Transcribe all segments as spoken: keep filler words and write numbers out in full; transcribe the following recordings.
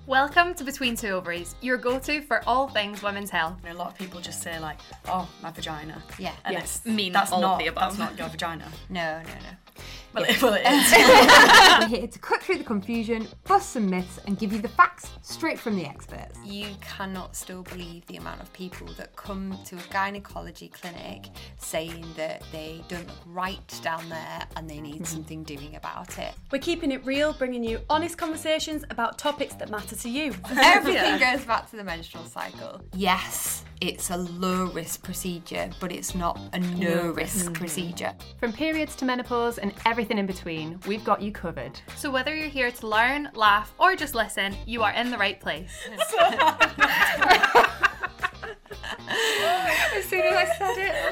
Welcome to Between Two Ovaries, your go-to for all things women's health. A lot of people just say like, oh, my vagina. Yeah. And Yes. it's, Mean that's all not, of the above. That's not your vagina. No, no, no. Well, it, well, it is. We're here to cut through the confusion, bust some myths, and give you the facts straight from the experts. You cannot still believe the amount of people that come to a gynecology clinic saying that they don't look right down there and they need mm-hmm. something doing about it. We're keeping it real, bringing you honest conversations about topics that matter to you. Everything goes back to the menstrual cycle. Yes, it's a low-risk procedure, but it's not a no-risk mm-hmm. procedure. From periods to menopause and everything in between, we've got you covered. So whether you're here to learn, laugh, or just listen, you are in the right place. As soon as I said it.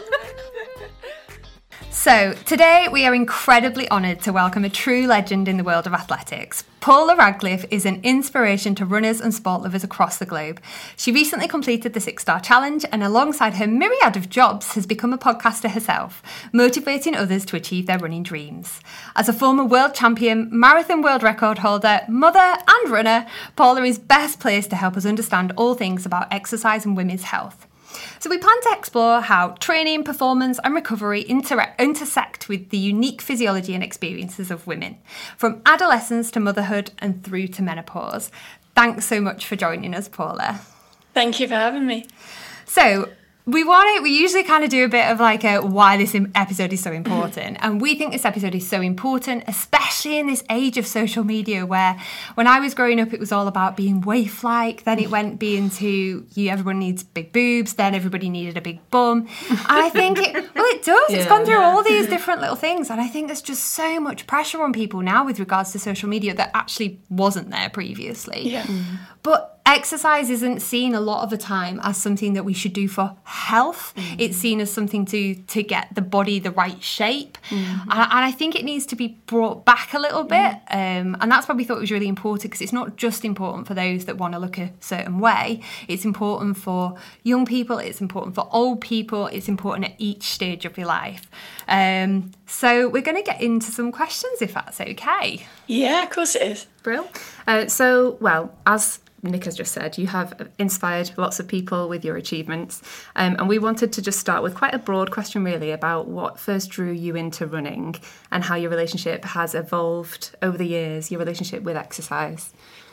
So, today we are incredibly honoured to welcome a true legend in the world of athletics. Paula Radcliffe is an inspiration to runners and sport lovers across the globe. She recently completed the Six Star Challenge and alongside her myriad of jobs has become a podcaster herself, motivating others to achieve their running dreams. As a former world champion, marathon world record holder, mother and runner, Paula is best placed to help us understand all things about exercise and women's health. So we plan to explore how training, performance and recovery inter- intersect with the unique physiology and experiences of women, from adolescence to motherhood and through to menopause. Thanks so much for joining us, Paula. Thank you for having me. So, we want it, we usually kind of do a bit of like a why this episode is so important. And we think this episode is so important, especially in this age of social media where when I was growing up, it was all about being waif-like. Then it went being to, you, everyone needs big boobs. Then everybody needed a big bum. And I think, it, well, it does. Yeah, it's gone through yeah. all these different little things. And I think there's just so much pressure on people now with regards to social media that actually wasn't there previously. Yeah. Mm. But exercise isn't seen a lot of the time as something that we should do for health. Mm-hmm. It's seen as something to to get the body the right shape. Mm-hmm. And, and I think it needs to be brought back a little bit. Mm-hmm. Um, and that's why we thought it was really important, because it's not just important for those that want to look a certain way. It's important for young people. It's important for old people. It's important at each stage of your life. Um, so we're going to get into some questions, if that's okay. Yeah, of course it is. Brill. Uh, so, well, as Nick has just said, you have inspired lots of people with your achievements, um, and we wanted to just start with quite a broad question really about what first drew you into running and how your relationship has evolved over the years, your relationship with exercise.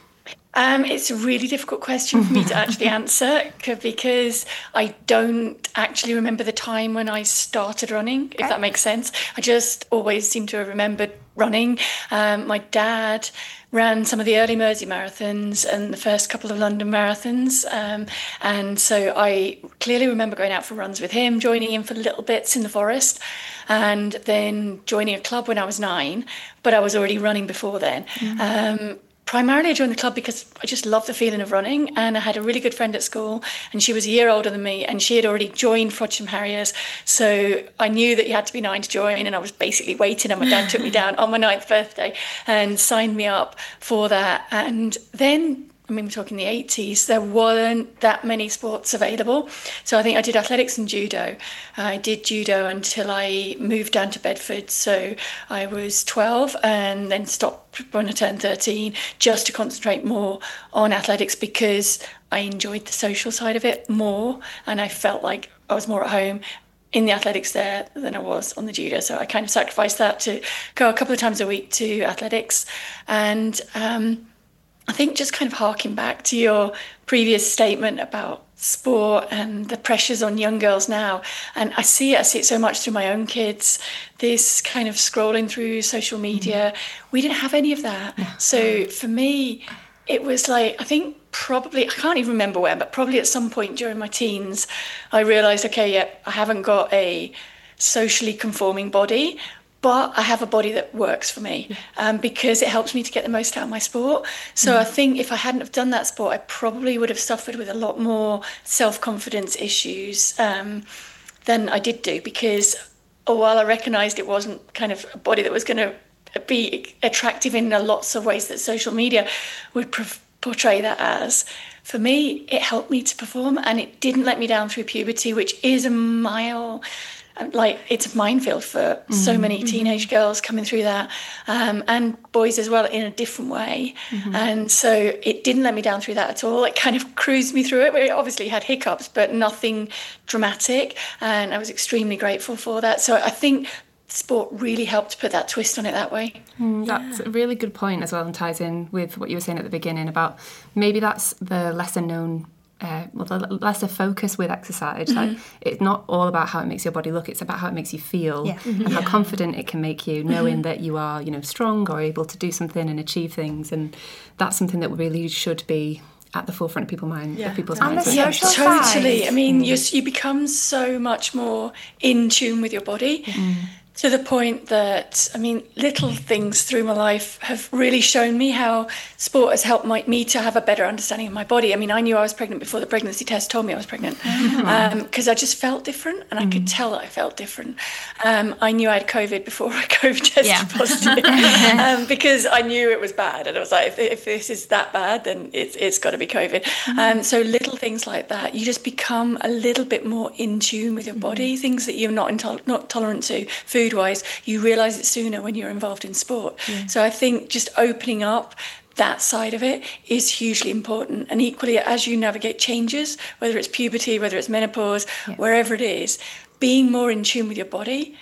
Um, it's a really difficult question for me to actually answer because I don't actually remember the time when I started running, if that makes sense. I just always seem to have remembered running. Um, my dad ran some of the early Mersey marathons and the first couple of London marathons. Um, and so I clearly remember going out for runs with him, joining in for little bits in the forest, and then joining a club when I was nine, but I was already running before then. Mm. Um, Primarily, I joined the club because I just loved the feeling of running, and I had a really good friend at school, and she was a year older than me, and she had already joined Frodsham Harriers, so I knew that you had to be nine to join, and I was basically waiting, and my dad took me down on my ninth birthday and signed me up for that. And then, I mean, we're talking the eighties, there weren't that many sports available. So I think I did athletics and judo. I did judo until I moved down to Bedford. So I was twelve and then stopped when I turned thirteen just to concentrate more on athletics because I enjoyed the social side of it more. And I felt like I was more at home in the athletics there than I was on the judo. So I kind of sacrificed that to go a couple of times a week to athletics. And um, I think just kind of harking back to your previous statement about sport and the pressures on young girls now, and I see it, I see it so much through my own kids, this kind of scrolling through social media. Mm-hmm. We didn't have any of that. No. So for me, it was like, I think probably, I can't even remember when, but probably at some point during my teens, I realised, okay, yeah, I haven't got a socially conforming body, but I have a body that works for me um, because it helps me to get the most out of my sport. So mm. I think if I hadn't have done that sport, I probably would have suffered with a lot more self-confidence issues um, than I did do, because oh, while I recognised it wasn't kind of a body that was going to be attractive in lots of ways that social media would pr- portray that as, for me, it helped me to perform, and it didn't let me down through puberty, which is a mile... like it's a minefield for mm-hmm. so many teenage mm-hmm. girls coming through that, um, and boys as well in a different way. Mm-hmm. And so it didn't let me down through that at all. It kind of cruised me through it. We obviously had hiccups, but nothing dramatic. And I was extremely grateful for that. So I think sport really helped put that twist on it that way. Mm, that's yeah. a really good point as well, and ties in with what you were saying at the beginning about maybe that's the lesser known Uh, well, the lesser focus with exercise. Mm-hmm. Like, it's not all about how it makes your body look, it's about how it makes you feel yeah. mm-hmm. and yeah. how confident it can make you, knowing mm-hmm. that you are, you know, strong or able to do something and achieve things. And that's something that really should be at the forefront of people's mind, yeah. of people's and minds. The social yeah, totally. Side. I mean, mm. you you become so much more in tune with your body. Mm. To the point that, I mean, little things through my life have really shown me how sport has helped my, me to have a better understanding of my body. I mean, I knew I was pregnant before the pregnancy test told me I was pregnant, because um, I just felt different, and I mm. could tell that I felt different. Um, I knew I had COVID before I COVID tested yeah. positive, um, because I knew it was bad, and I was like, if, if this is that bad, then it's it's got to be COVID. Mm. Um, so little things like that, you just become a little bit more in tune with your body, mm. things that you're not intol- not tolerant to. Food wise, you realise it sooner when you're involved in sport. Yeah. So I think just opening up that side of it is hugely important. And equally, as you navigate changes, whether it's puberty, whether it's menopause, yeah. wherever it is, being more in tune with your body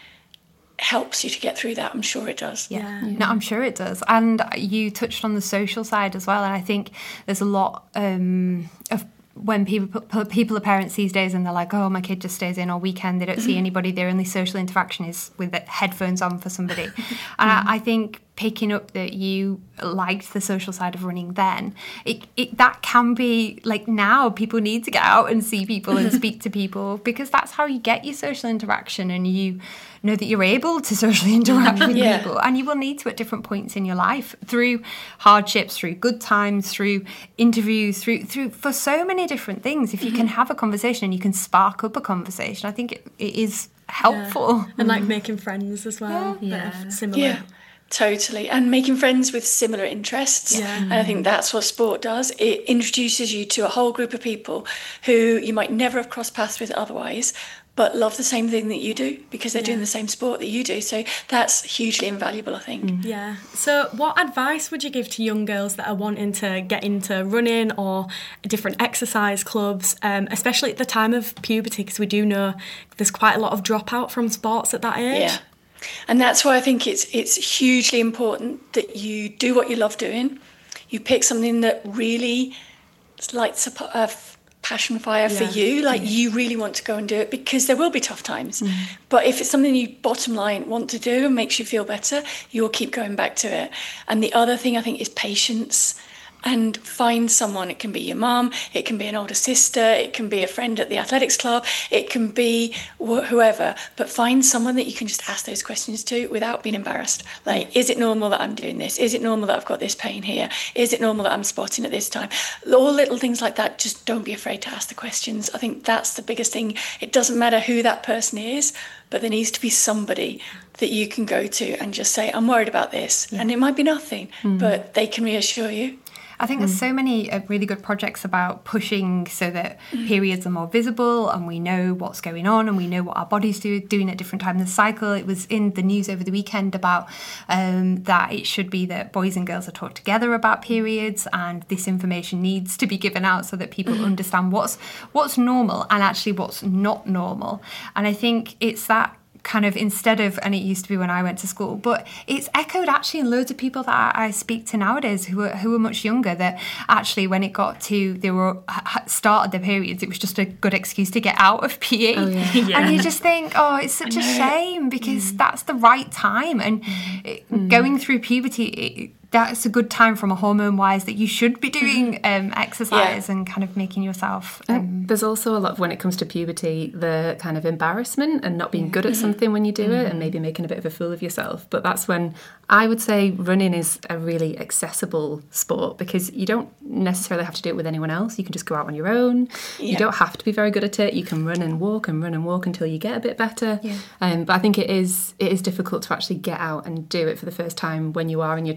helps you to get through that. I'm sure it does. Yeah. yeah. No, I'm sure it does. And you touched on the social side as well. And I think there's a lot um, of when people people are parents these days and they're like, oh, my kid just stays in all weekend, they don't see anybody, their only social interaction is with the headphones on for somebody. And I, I think picking up that you liked the social side of running then, it, it that can be, like, now people need to get out and see people and speak to people, because that's how you get your social interaction, and you know that you're able to socially interact with yeah. people, and you will need to at different points in your life, through hardships, through good times, through interviews, through through for so many different things. If you mm-hmm. can have a conversation and you can spark up a conversation, I think it, it is helpful. Yeah. And like making friends as well. Yeah. yeah. Similar. Yeah. Totally. And making friends with similar interests. Yeah. And I think that's what sport does. It introduces you to a whole group of people who you might never have crossed paths with otherwise, but love the same thing that you do because they're yeah. doing the same sport that you do. So that's hugely invaluable, I think. Mm. Yeah. So what advice would you give to young girls that are wanting to get into running or different exercise clubs, um, especially at the time of puberty, because we do know there's quite a lot of dropout from sports at that age? Yeah. And that's why I think it's it's hugely important that you do what you love doing. You pick something that really lights up a passion fire yeah. for you, like yeah. you really want to go and do it, because there will be tough times. Mm. But if it's something you bottom line want to do and makes you feel better, you'll keep going back to it. And the other thing I think is patience. And find someone. It can be your mum, it can be an older sister, it can be a friend at the athletics club, it can be wh- whoever, but find someone that you can just ask those questions to without being embarrassed. Like, is it normal that I'm doing this? Is it normal that I've got this pain here? Is it normal that I'm spotting at this time? All little things like that, just don't be afraid to ask the questions. I think that's the biggest thing. It doesn't matter who that person is, but there needs to be somebody that you can go to and just say, I'm worried about this. Yeah. And it might be nothing, mm. but they can reassure you. I think there's so many uh, really good projects about pushing so that periods are more visible and we know what's going on and we know what our bodies do doing at different times in the cycle. It was in the news over the weekend about um, that it should be that boys and girls are taught together about periods, and this information needs to be given out so that people understand what's what's normal and actually what's not normal. And I think it's that kind of, instead of, and it used to be when I went to school, but it's echoed actually in loads of people that I, I speak to nowadays who are who are much younger, that actually when it got to they were started their periods, it was just a good excuse to get out of P E. Oh, yeah. Yeah. And you just think, oh, it's such a shame, because mm. that's the right time, and mm. it, going through puberty, it, that's a good time from a hormone wise that you should be doing um, exercise yeah. and kind of making yourself um, there's also a lot of, when it comes to puberty, the kind of embarrassment and not being yeah. good at something when you do mm-hmm. it, and maybe making a bit of a fool of yourself. But that's when I would say running is a really accessible sport, because you don't necessarily have to do it with anyone else. You can just go out on your own. Yeah. You don't have to be very good at it. You can run and walk and run and walk until you get a bit better. Yeah. Um, but I think it is it is difficult to actually get out and do it for the first time when you are in your teenage years.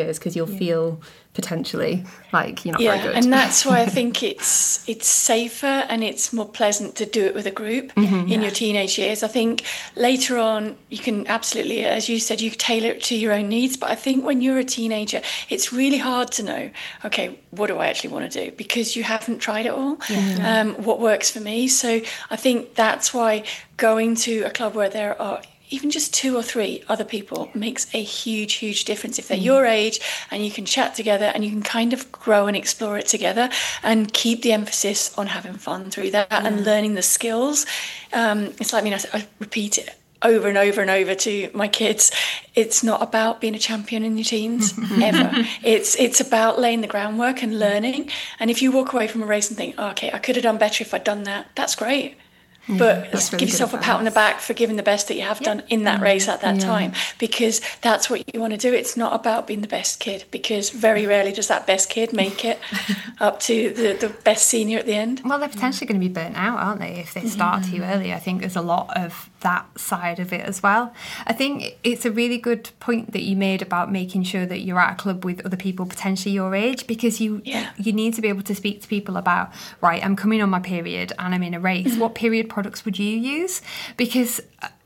years because you'll yeah. feel potentially like you're not yeah, very good. And that's why I think it's it's safer and it's more pleasant to do it with a group mm-hmm, in yeah. your teenage years. I think later on you can absolutely, as you said, you tailor it to your own needs. But I think when you're a teenager, it's really hard to know, okay, what do I actually want to do? Because you haven't tried it all. Yeah. Um, what works for me? So I think that's why going to a club where there are even just two or three other people makes a huge, huge difference if they're mm. your age and you can chat together and you can kind of grow and explore it together and keep the emphasis on having fun through that yeah. and learning the skills. Um, it's like, I mean, I, I repeat it over and over and over to my kids. It's not about being a champion in your teens, ever. It's it's about laying the groundwork and learning. And if you walk away from a race and think, oh, okay, I could have done better if I'd done that, that's great. Yeah, but really give yourself a pat on the back for giving the best that you have yeah. done in that race at that yeah. time, because that's what you want to do. It's not about being the best kid, because very rarely does that best kid make it up to the, the best senior at the end. Well, they're potentially going to be burnt out, aren't they, if they start yeah. too early? I think there's a lot of that side of it as well. I think it's a really good point that you made about making sure that you're at a club with other people potentially your age, because you yeah. you need to be able to speak to people about, right, I'm coming on my period and I'm in a race. What period products would you use? Because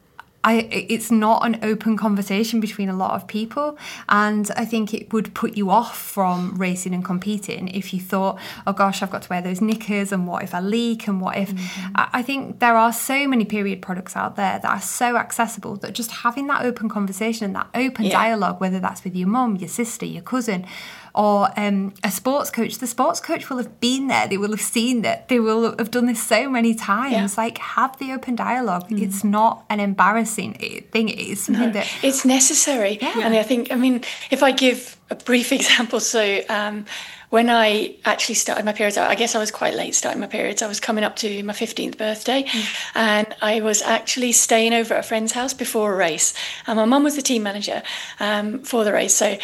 I, it's not an open conversation between a lot of people, and I think it would put you off from racing and competing if you thought, oh gosh, I've got to wear those knickers, and what if I leak, and what if... Mm-hmm. I think there are so many period products out there that are so accessible that just having that open conversation and that open yeah. dialogue, whether that's with your mum, your sister, your cousin, or um, a sports coach, the sports coach will have been there, they will have seen that, they will have done this so many times. Yeah. Like, have the open dialogue. Mm. It's not an embarrassing thing, it's something no, that... It's necessary. Yeah. And I think, I mean, if I give a brief example, so um, when I actually started my periods, I guess I was quite late starting my periods. I was coming up to my fifteenth birthday mm. and I was actually staying over at a friend's house before a race. And my mum was the team manager um, for the race. So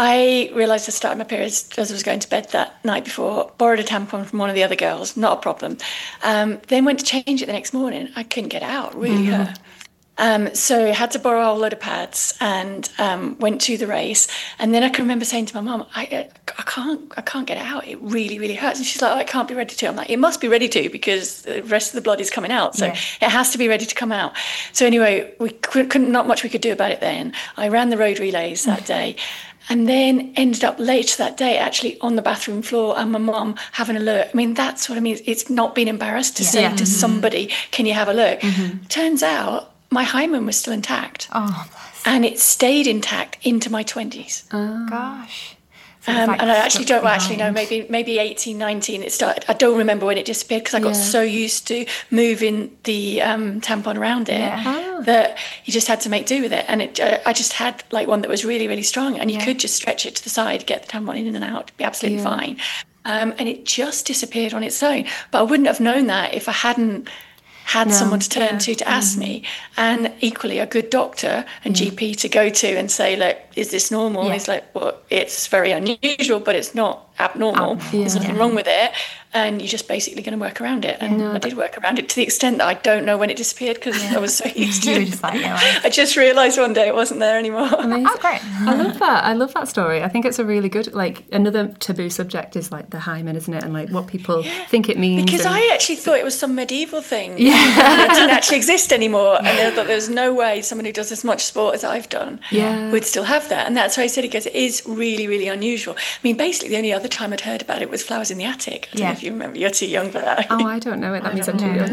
I realised I started my periods as I was going to bed that night before, borrowed a tampon from one of the other girls, not a problem. Um, then went to change it the next morning. I couldn't get out, really mm-hmm. hurt. Um, so I had to borrow a whole load of pads and um, went to the race. And then I can remember saying to my mum, I, I can't I can't get it out. It really, really hurts. And she's like, oh, it can't be ready to. I'm like, it must be ready to, because the rest of the blood is coming out. So yeah. it has to be ready to come out. So anyway, we couldn't, not much we could do about it then. I ran the road relays that day. And then ended up later that day actually on the bathroom floor and my mum having a look. I mean, that's what I mean. It's not being embarrassed to yeah. say yeah. to mm-hmm. somebody, can you have a look? Mm-hmm. Turns out my hymen was still intact. Oh, bless. And it stayed intact into my twenties. Oh, gosh. So um, like and I actually don't behind. actually know, maybe maybe eighteen, nineteen it started. I don't remember when it disappeared, because I got yeah. so used to moving the um, tampon around it yeah. that you just had to make do with it. And it, uh, I just had like one that was really, really strong, and you yeah. could just stretch it to the side, get the tampon in and out, be absolutely yeah. fine. Um, and it just disappeared on its own. But I wouldn't have known that if I hadn't had no, someone to turn yeah. to to ask mm. me, and equally a good doctor and yeah. G P to go to and say, look, is this normal? Yeah. And he's like, well, it's very unusual, but it's not abnormal. Um, yeah. There's nothing wrong with it, and you're just basically going to work around it. And yeah. I did work around it to the extent that I don't know when it disappeared, because yeah. I was so used to it. Just like, yeah, right. I just realised one day it wasn't there anymore. Amazing. Oh, great. I love that. I love that story. I think it's a really good, like, another taboo subject is like the hymen, isn't it? And like what people yeah. think it means. Because and... I actually thought it was some medieval thing. Yeah. It didn't actually exist anymore. Yeah. And I thought there was no way someone who does as much sport as I've done yeah. would still have that. And that's why I said it, because it is really, really unusual. I mean, basically the only other time I'd heard about it was Flowers in the Attic. I don't yeah. know if you remember. You're too young for that. Oh, I don't know it. That I means I'm too young.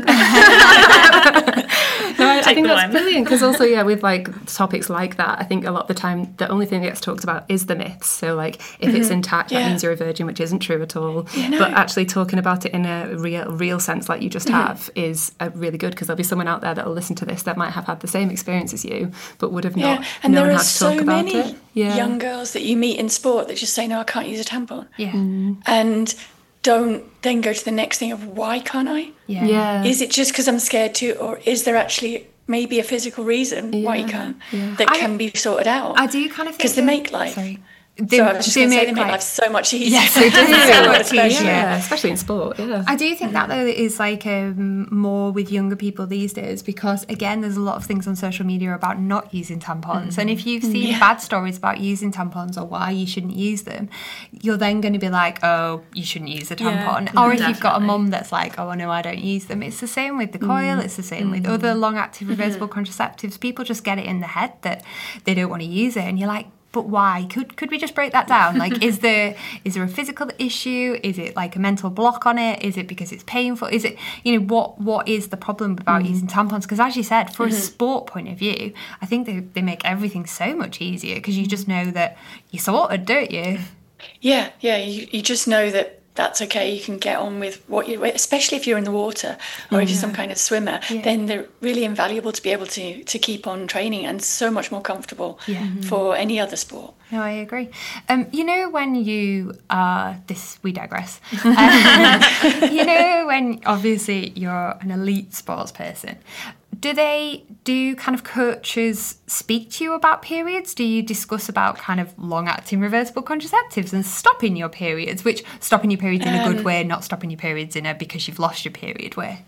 No, I, I think that's one. Brilliant, because also, yeah, with like topics like that, I think a lot of the time the only thing that gets talked about is the myths. So like if mm-hmm. it's intact, yeah. that means you're a virgin, which isn't true at all. Yeah, no. But actually talking about it in a real real sense like you just mm-hmm. have is uh, really good, because there'll be someone out there that will listen to this that might have had the same experience as you but would have yeah. not and known there are how to so talk about many it. Yeah. young girls that you meet in sport that just say, no, I can't use a tampon. Yeah. Mm. And don't then go to the next thing of, why can't I? Yeah. yeah. Is it just because I'm scared to, or is there actually maybe a physical reason yeah. why you can't yeah. that I, can be sorted out? I do kind of think because they make life. Sorry. They, so I was just they going to say make they make like, life so much easier. Yes, they do. So much especially- easier. Yeah, especially in sport. Yeah. I do think that though is like um, more with younger people these days, because again there's a lot of things on social media about not using tampons, and if you've seen Yeah. bad stories about using tampons or why you shouldn't use them, you're then going to be like, oh, you shouldn't use a tampon. Yeah, or if you've got a definitely. mum that's like, oh no, I don't use them. It's the same with the coil, it's the same with other long active reversible contraceptives. People just get it in the head that they don't want to use it, and you're like, but why? Could could we just break that down? Like, is there is there a physical issue? Is it like a mental block on it? Is it because it's painful? Is it, you know, what what is the problem about using tampons? Because as you said, for a sport point of view, I think they, they make everything so much easier, because you just know that you're sorted, don't you? Yeah, yeah. You, you just know that that's okay. You can get on with what you, especially if you're in the water or if you're some kind of swimmer, then they're really invaluable to be able to to keep on training, and so much more comfortable for any other sport. No, I agree. Um, you know, when you uh, this we digress. Um, you know, when obviously you're an elite sports person, do they do kind of coaches speak to you about periods? Do you discuss about kind of long-acting reversible contraceptives and stopping your periods, which stopping your periods in a good way, not stopping your periods in a because you've lost your period way?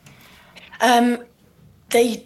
Um, they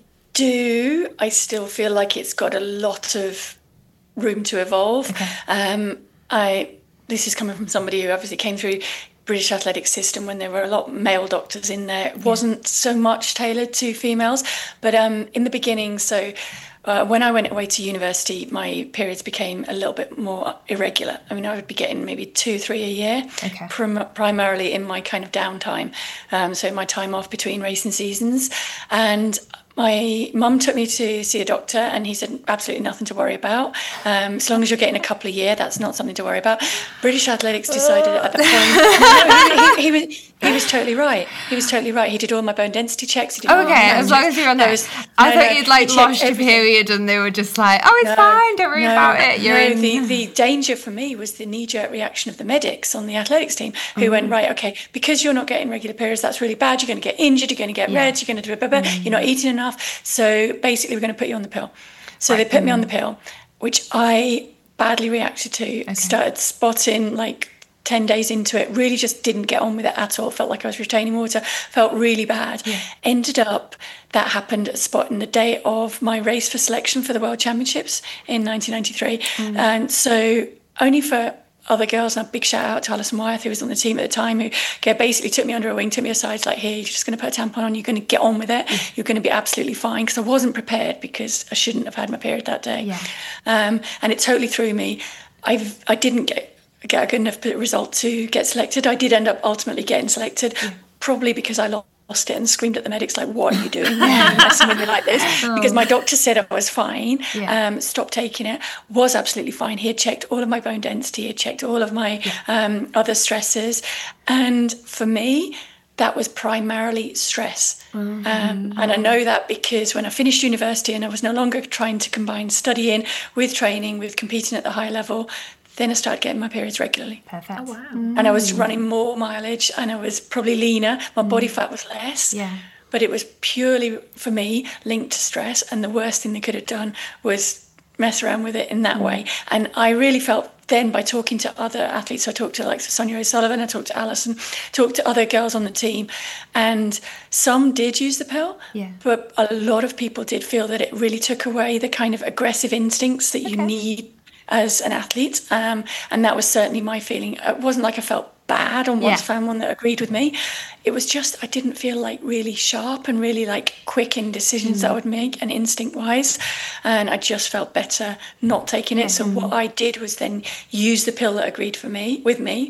do. I still feel like it's got a lot of room to evolve. Okay. Um, I this is coming from somebody who obviously came through British athletic system when there were a lot of male doctors in there. It wasn't so much tailored to females, but um, in the beginning, so uh, when I went away to university, my periods became a little bit more irregular. I mean, I would be getting maybe two, three a year, Okay. prim- primarily in my kind of downtime. Um, so my time off between racing seasons. And my mum took me to see a doctor, and he said, absolutely nothing to worry about. Um, as long as you're getting a couple a year, that's not something to worry about. British Athletics decided at the point... he, he, he, was, he was totally right. He was totally right. He did all my bone density checks. He did all Okay, my as long as you're on There that. was- I no, thought no, you'd like he checked lost your everything. period and they were just like, oh, it's No, fine, don't worry no, about it. You're no, in. the, the danger for me was the knee-jerk reaction of the medics on the athletics team, who Mm-hmm. went, right, okay, because you're not getting regular periods, that's really bad. You're going to get injured. You're going to get red. You're going to do blah, blah, blah. You're not eating enough. So basically, we're going to put you on the pill. So they put me on the pill, which I badly reacted to. Started spotting like ten days into it, really just didn't get on with it at all. Felt like I was retaining water, felt really bad. Ended up, that happened at Spot in the day of my race for selection for the World Championships in nineteen ninety-three. And so only for other girls, and a big shout out to Alison Wyeth, who was on the team at the time, who basically took me under her wing, took me aside, like, here, you're just going to put a tampon on, you're going to get on with it, you're going to be absolutely fine, because I wasn't prepared, because I shouldn't have had my period that day. Yeah. Um, and it totally threw me. I've, I didn't get, get a good enough result to get selected. I did end up ultimately getting selected, probably because I lost lost it and screamed at the medics like, what are you doing? Why are you messing with me like this? Because my doctor said I was fine. Yeah. Um, stopped taking it. Was absolutely fine. He had checked all of my bone density. He had checked all of my um, other stresses. And for me, that was primarily stress. Mm-hmm. Um, and I know that because when I finished university and I was no longer trying to combine studying with training, with competing at the high level, then I started getting my periods regularly. Perfect. Oh, wow. And I was running more mileage, and I was probably leaner. My body fat was less. Yeah. But it was purely, for me, linked to stress. And the worst thing they could have done was mess around with it in that way. And I really felt then, by talking to other athletes, so I talked to like Sonia O'Sullivan, I talked to Alison, talked to other girls on the team, and some did use the pill, Yeah. but a lot of people did feel that it really took away the kind of aggressive instincts that you need as an athlete, um, and that was certainly my feeling. It wasn't like I felt bad and once Yeah. found one that agreed with me. It was just I didn't feel like really sharp and really like quick in decisions that I would make and instinct wise, and I just felt better not taking it. So what I did was then use the pill that agreed for me with me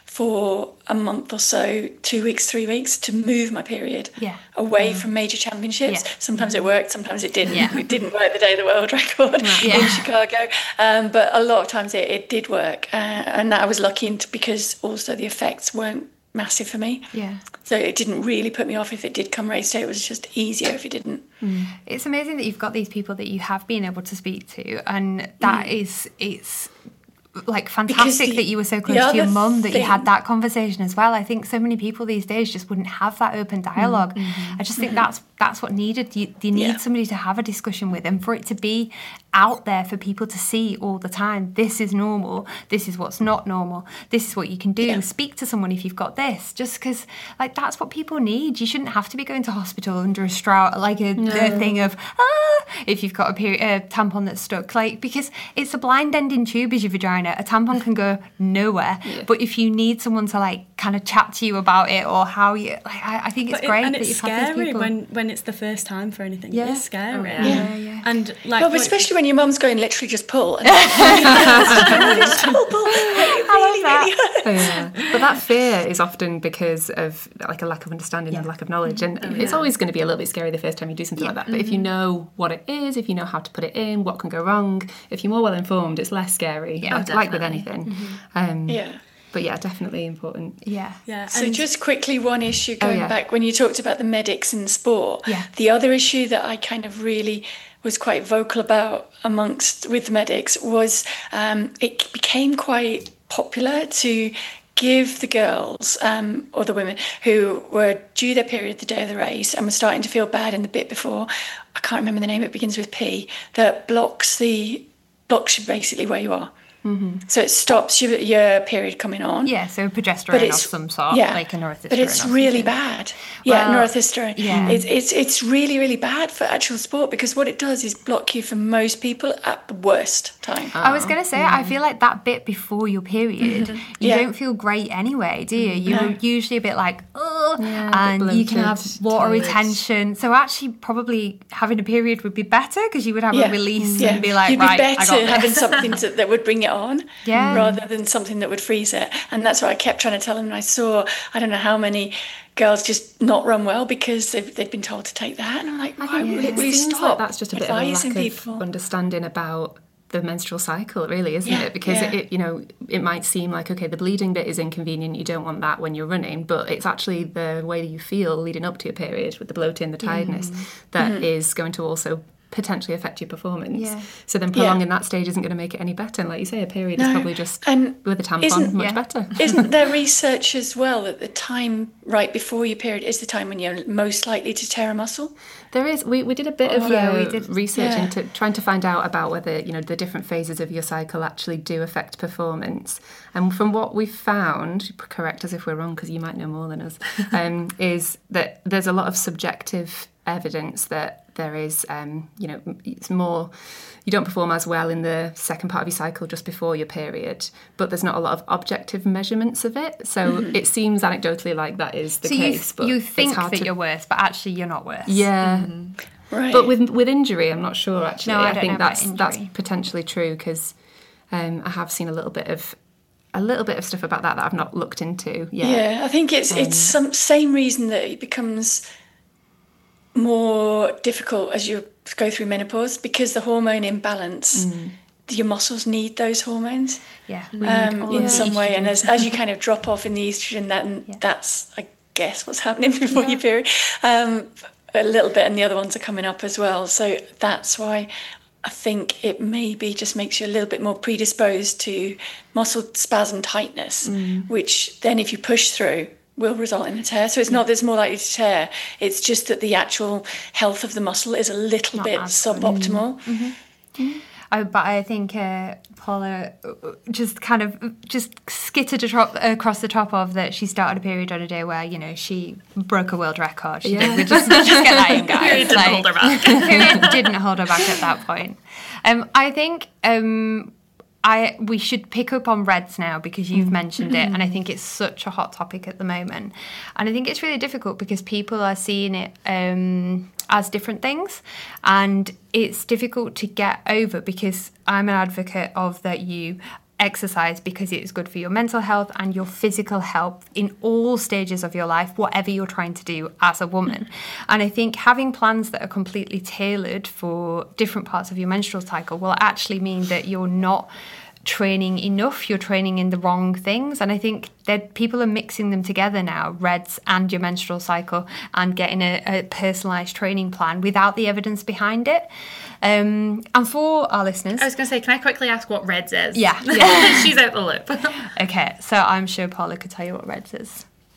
for a month or so, two weeks, three weeks, to move my period Yeah. away from major championships. Yeah. Sometimes it worked, sometimes it didn't. Yeah. It didn't work the day of the world record Yeah. in Chicago, um, but a lot of times it, it did work, uh, and I was lucky into, because also the effects weren't massive for me. Yeah. So it didn't really put me off if it did come race day. It was just easier if it didn't. It's amazing that you've got these people that you have been able to speak to, and that is it's like fantastic the- that you were so the close to your other mum that you thing- had that conversation as well. I think so many people these days just wouldn't have that open dialogue. I just think that's that's what needed. You, you need Yeah. somebody to have a discussion with, and for it to be out there for people to see all the time. This is normal. This is what's not normal. This is what you can do. Yeah. Speak to someone if you've got this, just because like that's what people need. You shouldn't have to be going to hospital under a straw, like a, no. a thing of, ah, if you've got a, period, a tampon that's stuck, like, because it's a blind ending tube is your vagina. A tampon can go nowhere. Yeah. But if you need someone to like kind of chat to you about it or how you, like, I, I think it's but great it, and that it's you've scary had these people. when when it's the first time for anything. Yeah. It's scary. Oh, yeah. Yeah. yeah. And like, well, what, especially when your mum's going, literally just pull. And it's pull, pull. It really, really hurts. Oh, yeah. But that fear is often because of like a lack of understanding Yeah. and lack of knowledge, and Oh, it's yeah. always going to be a little bit scary the first time you do something Yeah. like that. But if you know what it is, if you know how to put it in, what can go wrong, if you're more well informed, it's less scary. Yeah, like, like with definitely. anything. Um, Yeah. But yeah, definitely important. Yeah. yeah. So and just quickly, one issue going yeah. back when you talked about the medics in sport. Yeah. The other issue that I kind of really was quite vocal about amongst with the medics was um, it became quite popular to give the girls um, or the women who were due their period the day of the race and were starting to feel bad in the bit before, I can't remember the name, it begins with P, that blocks the blocks you basically where you are. Mm-hmm. So it stops your, your period coming on. Yeah, so progesterone But of it's- some sort, yeah, like a norethistron. but it's or really something. bad. Yeah, Well, norethistron. yeah. It's, it's it's really, really bad for actual sport because what it does is block you from most people at the worst time. I was going to say, I feel like that bit before your period, you Yeah. don't feel great anyway, do you? You're No. usually a bit like, oh, Yeah, a and bit you can have bloated, water tired. retention. So actually, probably having a period would be better because you would have Yeah. a release Yeah. and be like, You'd be right, I better got having this. something to, that would bring it on Yeah. rather than something that would freeze it. And that's what I kept trying to tell them. And I saw, I don't know how many girls just not run well because they've, they've been told to take that. And I'm like, why would it It really seems stop? like that's just a bit of a advising lack people. of understanding about the menstrual cycle, really, isn't Yeah, it? Because yeah. it, you know, it might seem like, okay, the bleeding bit is inconvenient, you don't want that when you're running, but it's actually the way you feel leading up to your period with the bloating, the tiredness, that Mm-hmm. is going to also potentially affect your performance. Yeah. So then prolonging that stage isn't going to make it any better. And like you say, a period is No. probably just And with a tampon isn't- much yeah. better. Isn't there research as well that the time right before your period is the time when you're most likely to tear a muscle? There is. We, we did a bit of yeah, uh, we did. research Yeah. into trying to find out about whether, you know, the different phases of your cycle actually do affect performance. And from what we've found, correct us if we're wrong because you might know more than us, um, is that there's a lot of subjective evidence that there is, um, you know, it's more, you don't perform as well in the second part of your cycle just before your period, but there's not a lot of objective measurements of it. So it seems anecdotally like that is the So you, case. but you it's think hard that to- you're worse, but actually you're not worse. Yeah. Right. But with with injury, I'm not sure actually. No, I I, don't think know about that's that's injury. potentially true because um, I have seen a little bit of a little bit of stuff about that that I've not looked into yet. Yeah, I think it's it's some same reason that it becomes more difficult as you go through menopause because the hormone imbalance. Your muscles need those hormones Yeah. um, all in the some way, and estrogens. as, as you kind of drop off in the estrogen, that that's I guess what's happening before your period. Um, a little bit, and the other ones are coming up as well. So that's why I think it maybe just makes you a little bit more predisposed to muscle spasm tightness, which then if you push through will result in a tear. So it's not that it's more likely to tear, it's just that the actual health of the muscle is a little bit as suboptimal. I, but I think uh, Paula uh, just kind of just skittered a top, across the top of that she started a period on a day where, you know, she broke a world record. She Yeah. did, just, just get that in, guys. Period didn't hold her back. Period didn't hold her back at that point. Um, I think um, I we should pick up on RED-S now because you've mentioned it, and I think it's such a hot topic at the moment. And I think it's really difficult because people are seeing it um, as different things, and it's difficult to get over because I'm an advocate of that you exercise because it's good for your mental health and your physical health in all stages of your life, whatever you're trying to do as a woman. And I think having plans that are completely tailored for different parts of your menstrual cycle will actually mean that you're not training enough, you're training in the wrong things. And I think that people are mixing them together now, RED-S and your menstrual cycle, and getting a, a personalised training plan without the evidence behind it. Um, and for our listeners... I was going to say, can I quickly ask what RED-S is? Yeah, yeah. She's out the loop. Okay, so I'm sure Paula could tell you what RED-S is.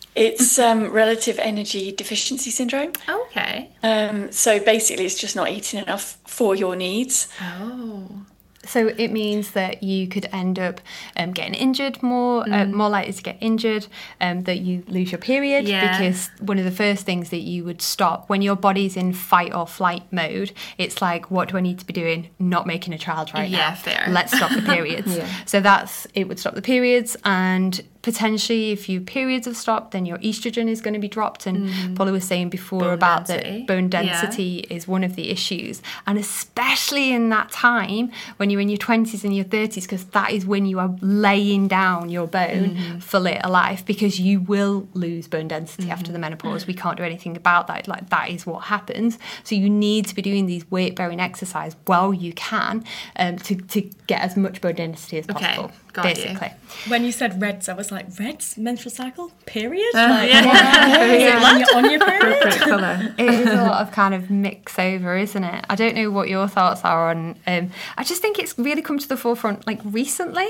It's um, relative energy deficiency syndrome. Okay. Um, so basically, it's just not eating enough for your needs. Oh. So it means that you could end up um, getting injured more, uh, more likely to get injured, um, that you lose your period, Yeah. because one of the first things that you would stop when your body's in fight or flight mode, it's like, what do I need to be doing? Not making a child right Yeah, now. fair. Let's stop the periods. Yeah. So that's, it would stop the periods, and potentially if your periods have stopped, then your estrogen is going to be dropped. And Paula was saying before Bone about density. that bone Yeah. density is one of the issues, and especially in that time when you're in your twenties and your thirties, because that is when you are laying down your bone Mm-hmm. for later life, because you will lose bone density Mm-hmm. after the menopause. We can't do anything about that. Like, that is what happens. So you need to be doing these weight bearing exercise while you can, um, to, to get as much bone density as Okay, possible, got you. basically. When you said reds, I was like, reds? Menstrual cycle? Period? Uh, like, yeah. is it when you're on your period? Appropriate colour. It is a lot of kind of mix over, isn't it? I don't know what your thoughts are on. Um, I just think it's really come to the forefront like recently.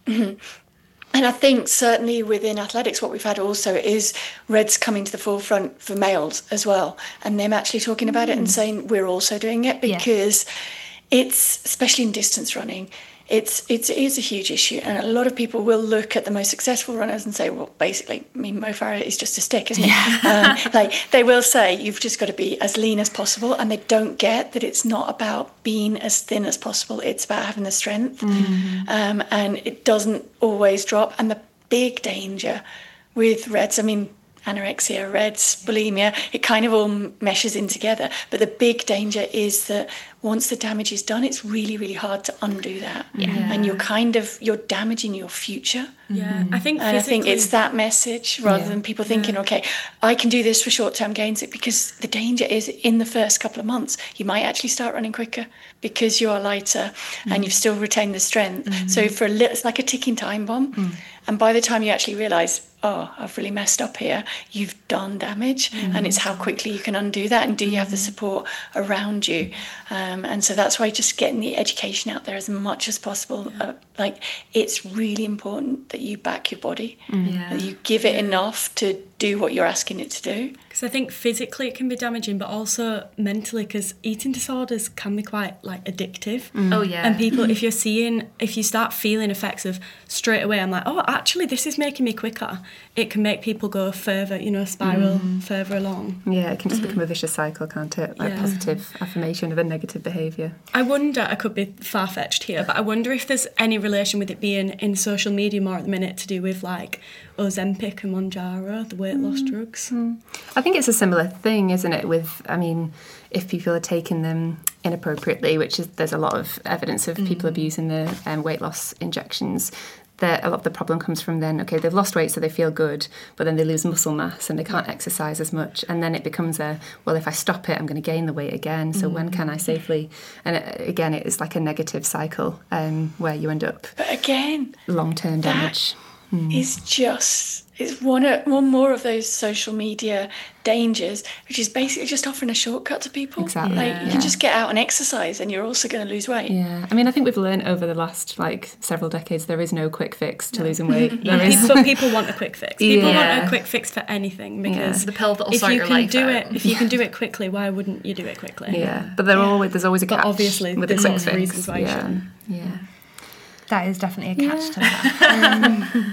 And I think certainly within athletics, what we've had also is reds coming to the forefront for males as well, and them actually talking about it and saying we're also doing it, Yeah. because it's, especially in distance running, it's it's it is a huge issue, and a lot of people will look at the most successful runners and say, well, basically, I mean, Mo Farah is just a stick, isn't it? Um, like, they will say you've just got to be as lean as possible, and they don't get that it's not about being as thin as possible. It's about having the strength, um, and it doesn't always drop. And the big danger with reds, I mean, anorexia, reds, bulimia, it kind of all meshes in together. But the big danger is that once the damage is done, it's really, really hard to undo that. Yeah. And you're kind of, you're damaging your future. Yeah, I think And I think physically- it's that message rather Yeah. than people thinking, okay, I can do this for short-term gains, because the danger is in the first couple of months, you might actually start running quicker because you are lighter and you've still retained the strength. So for a little, it's like a ticking time bomb. And by the time you actually realise, oh, I've really messed up here, you've done damage. And it's how quickly you can undo that, and do you have the support around you? Um, and so that's why just getting the education out there as much as possible. Uh, like, it's really important that you back your body, Yeah. that you give it enough to do what you're asking it to do. Because I think physically it can be damaging, but also mentally, because eating disorders can be quite like addictive. Oh, yeah. And people, if you're seeing, if you start feeling effects of straight away, I'm like, oh, actually, this is making me quicker. It can make people go further, you know, spiral further along. Yeah, it can just become a vicious cycle, can't it? Like Yeah. positive affirmation of a negative behaviour. I wonder, I could be far-fetched here, but I wonder if there's any relation with it being in social media more at the minute to do with like Ozempic and Mounjaro, the weight loss drugs. I think it's a similar thing, isn't it? With, I mean, if people are taking them inappropriately, which is, there's a lot of evidence of people abusing the um, weight loss injections, that a lot of the problem comes from then, okay, they've lost weight so they feel good, but then they lose muscle mass and they can't exercise as much. And then it becomes a, well, if I stop it, I'm going to gain the weight again. So when can I safely? And it, again, it's like a negative cycle um, where you end up But again, long-term That- damage. it's just, it's one, of- one more of those social media dangers, which is basically just offering a shortcut to people. Exactly, Like, you yeah. can just get out and exercise and you're also going to lose weight. Yeah, I mean, I think we've learned over the last like several decades there is no quick fix to losing weight. There is. People, people want a quick fix. People Yeah. want a quick fix for anything, because The pill that'll if sort you your can life do out. it, if you can do it quickly, why wouldn't you do it quickly? Yeah, but there are always there's always a But catch obviously with a there's quick lots of fix. reasons why you yeah, shouldn't. yeah. That is definitely a catch to that.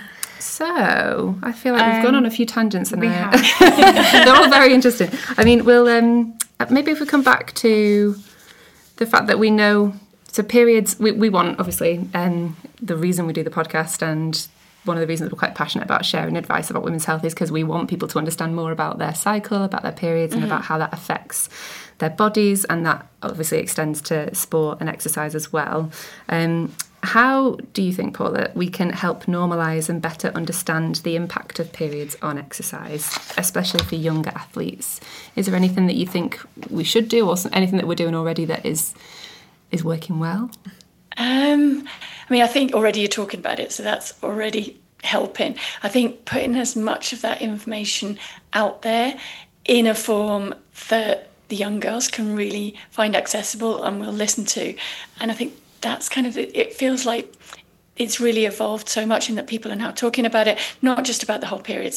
So I feel like we've gone Um, on a few tangents and we they're, they're all very interesting. I mean, we'll um, maybe if we come back to the fact that we know so periods. We, we want obviously um, the reason we do the podcast, and one of the reasons we're quite passionate about sharing advice about women's health is because we want people to understand more about their cycle, about their periods, and about how that affects their bodies, and that obviously extends to sport and exercise as well. Um, how do you think, Paula, we can help normalise and better understand the impact of periods on exercise, especially for younger athletes? Is there anything that you think we should do, or anything that we're doing already that is is working well? Um, I mean, I think already you're talking about it, so that's already helping. I think putting as much of that information out there in a form that the young girls can really find accessible and will listen to. And I think that's kind of, it feels like it's really evolved so much in that people are now talking about it, not just about the whole period side of it,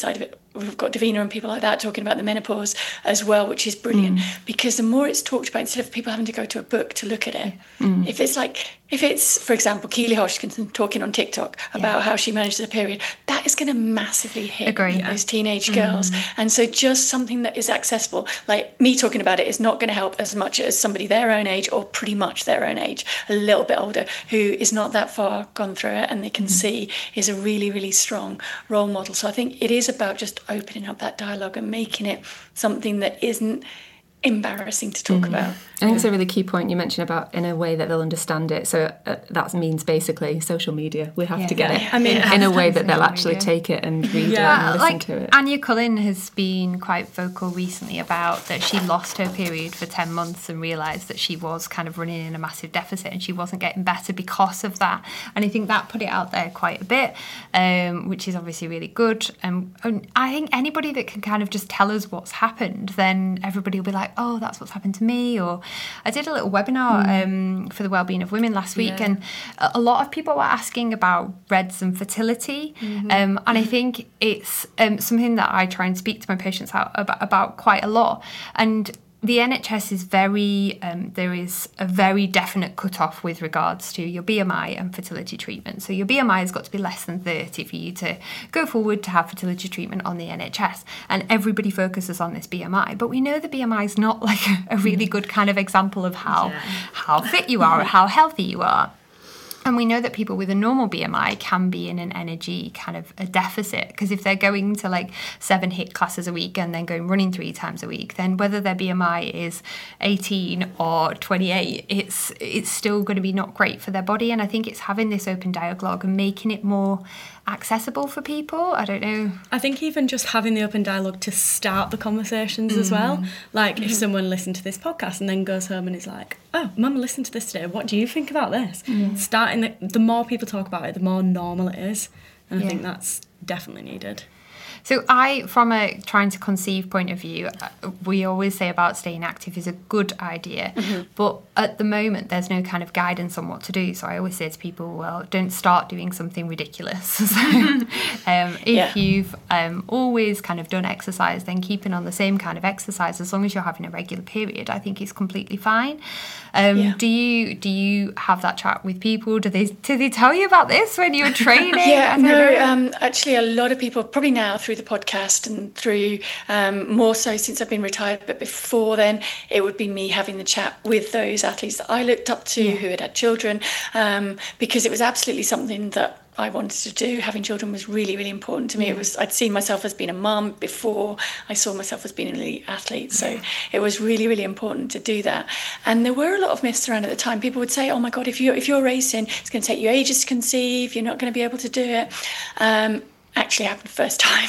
we've got Davina and people like that talking about the menopause as well, which is brilliant mm. because the more it's talked about, instead of people having to go to a book to look at it, mm. if it's like, if it's, for example, Keely Hodgkinson talking on TikTok about yeah. how she manages her period, that is going to massively hit Agree. those teenage girls. Mm. And so just something that is accessible, like me talking about it is not going to help as much as somebody their own age or pretty much their own age, a little bit older, who is not that far gone through it and they can mm. see is a really, really strong role model. So I think it is about just opening up that dialogue and making it something that isn't embarrassing to talk mm. about. I think it's a really key point you mentioned about in a way that they'll understand it. So uh, that means basically social media. We have yeah. to get yeah. it I mean, in, in a way that they'll actually media. take it and read yeah. it and listen like, to it. Anya Cullen has been quite vocal recently about that she lost her period for ten months and realised that she was kind of running in a massive deficit and she wasn't getting better because of that. And I think that put it out there quite a bit, um, which is obviously really good. Um, and I think anybody that can kind of just tell us what's happened, then everybody will be like, oh, that's what's happened to me. Or I did a little webinar mm. um, for the Wellbeing of Women last week, yeah. and a lot of people were asking about R E D S and fertility, mm-hmm. um, and I think it's um, something that I try and speak to my patients out about, about quite a lot. And the N H S is very, um, there is a very definite cut-off with regards to your B M I and fertility treatment. So your B M I has got to be less than thirty for you to go forward to have fertility treatment on the N H S. And everybody focuses on this B M I. But we know the B M I is not like a, a really good kind of example of how, yeah. how fit you are or how healthy you are. And we know that people with a normal B M I can be in an energy kind of a deficit, because if they're going to like seven HIIT classes a week and then going running three times a week, then whether their B M I is eighteen or twenty-eight, it's it's still going to be not great for their body. And I think it's having this open dialogue and making it more accessible for people. I don't know. I think even just having the open dialogue to start the conversations mm. as well. Like mm-hmm. if someone listened to this podcast and then goes home and is like, oh, Mum, listened to this today. What do you think about this? Mm. Starting the, the more people talk about it, the more normal it is. And yeah. I think that's definitely needed. So I, from a trying to conceive point of view, we always say about staying active is a good idea, mm-hmm. but at the moment there's no kind of guidance on what to do. So I always say to people, well, don't start doing something ridiculous. So um, if yeah. you've um, always kind of done exercise, then keeping on the same kind of exercise as long as you're having a regular period, I think is completely fine. Um, yeah. Do you do you have that chat with people? Do they do they tell you about this when you're training? yeah, no, um, actually a lot of people, probably now through the podcast and through um, more so since I've been retired, but before then it would be me having the chat with those athletes that I looked up to yeah. who had had children, um, because it was absolutely something that I wanted to do. Having children was really, really important to me. Yeah. It was, I'd seen myself as being a mum before I saw myself as being an elite athlete. So yeah. it was really, really important to do that. And there were a lot of myths around at the time. People would say, oh my God, if you're, if you're racing, it's going to take you ages to conceive. You're not going to be able to do it. Um, actually happened first time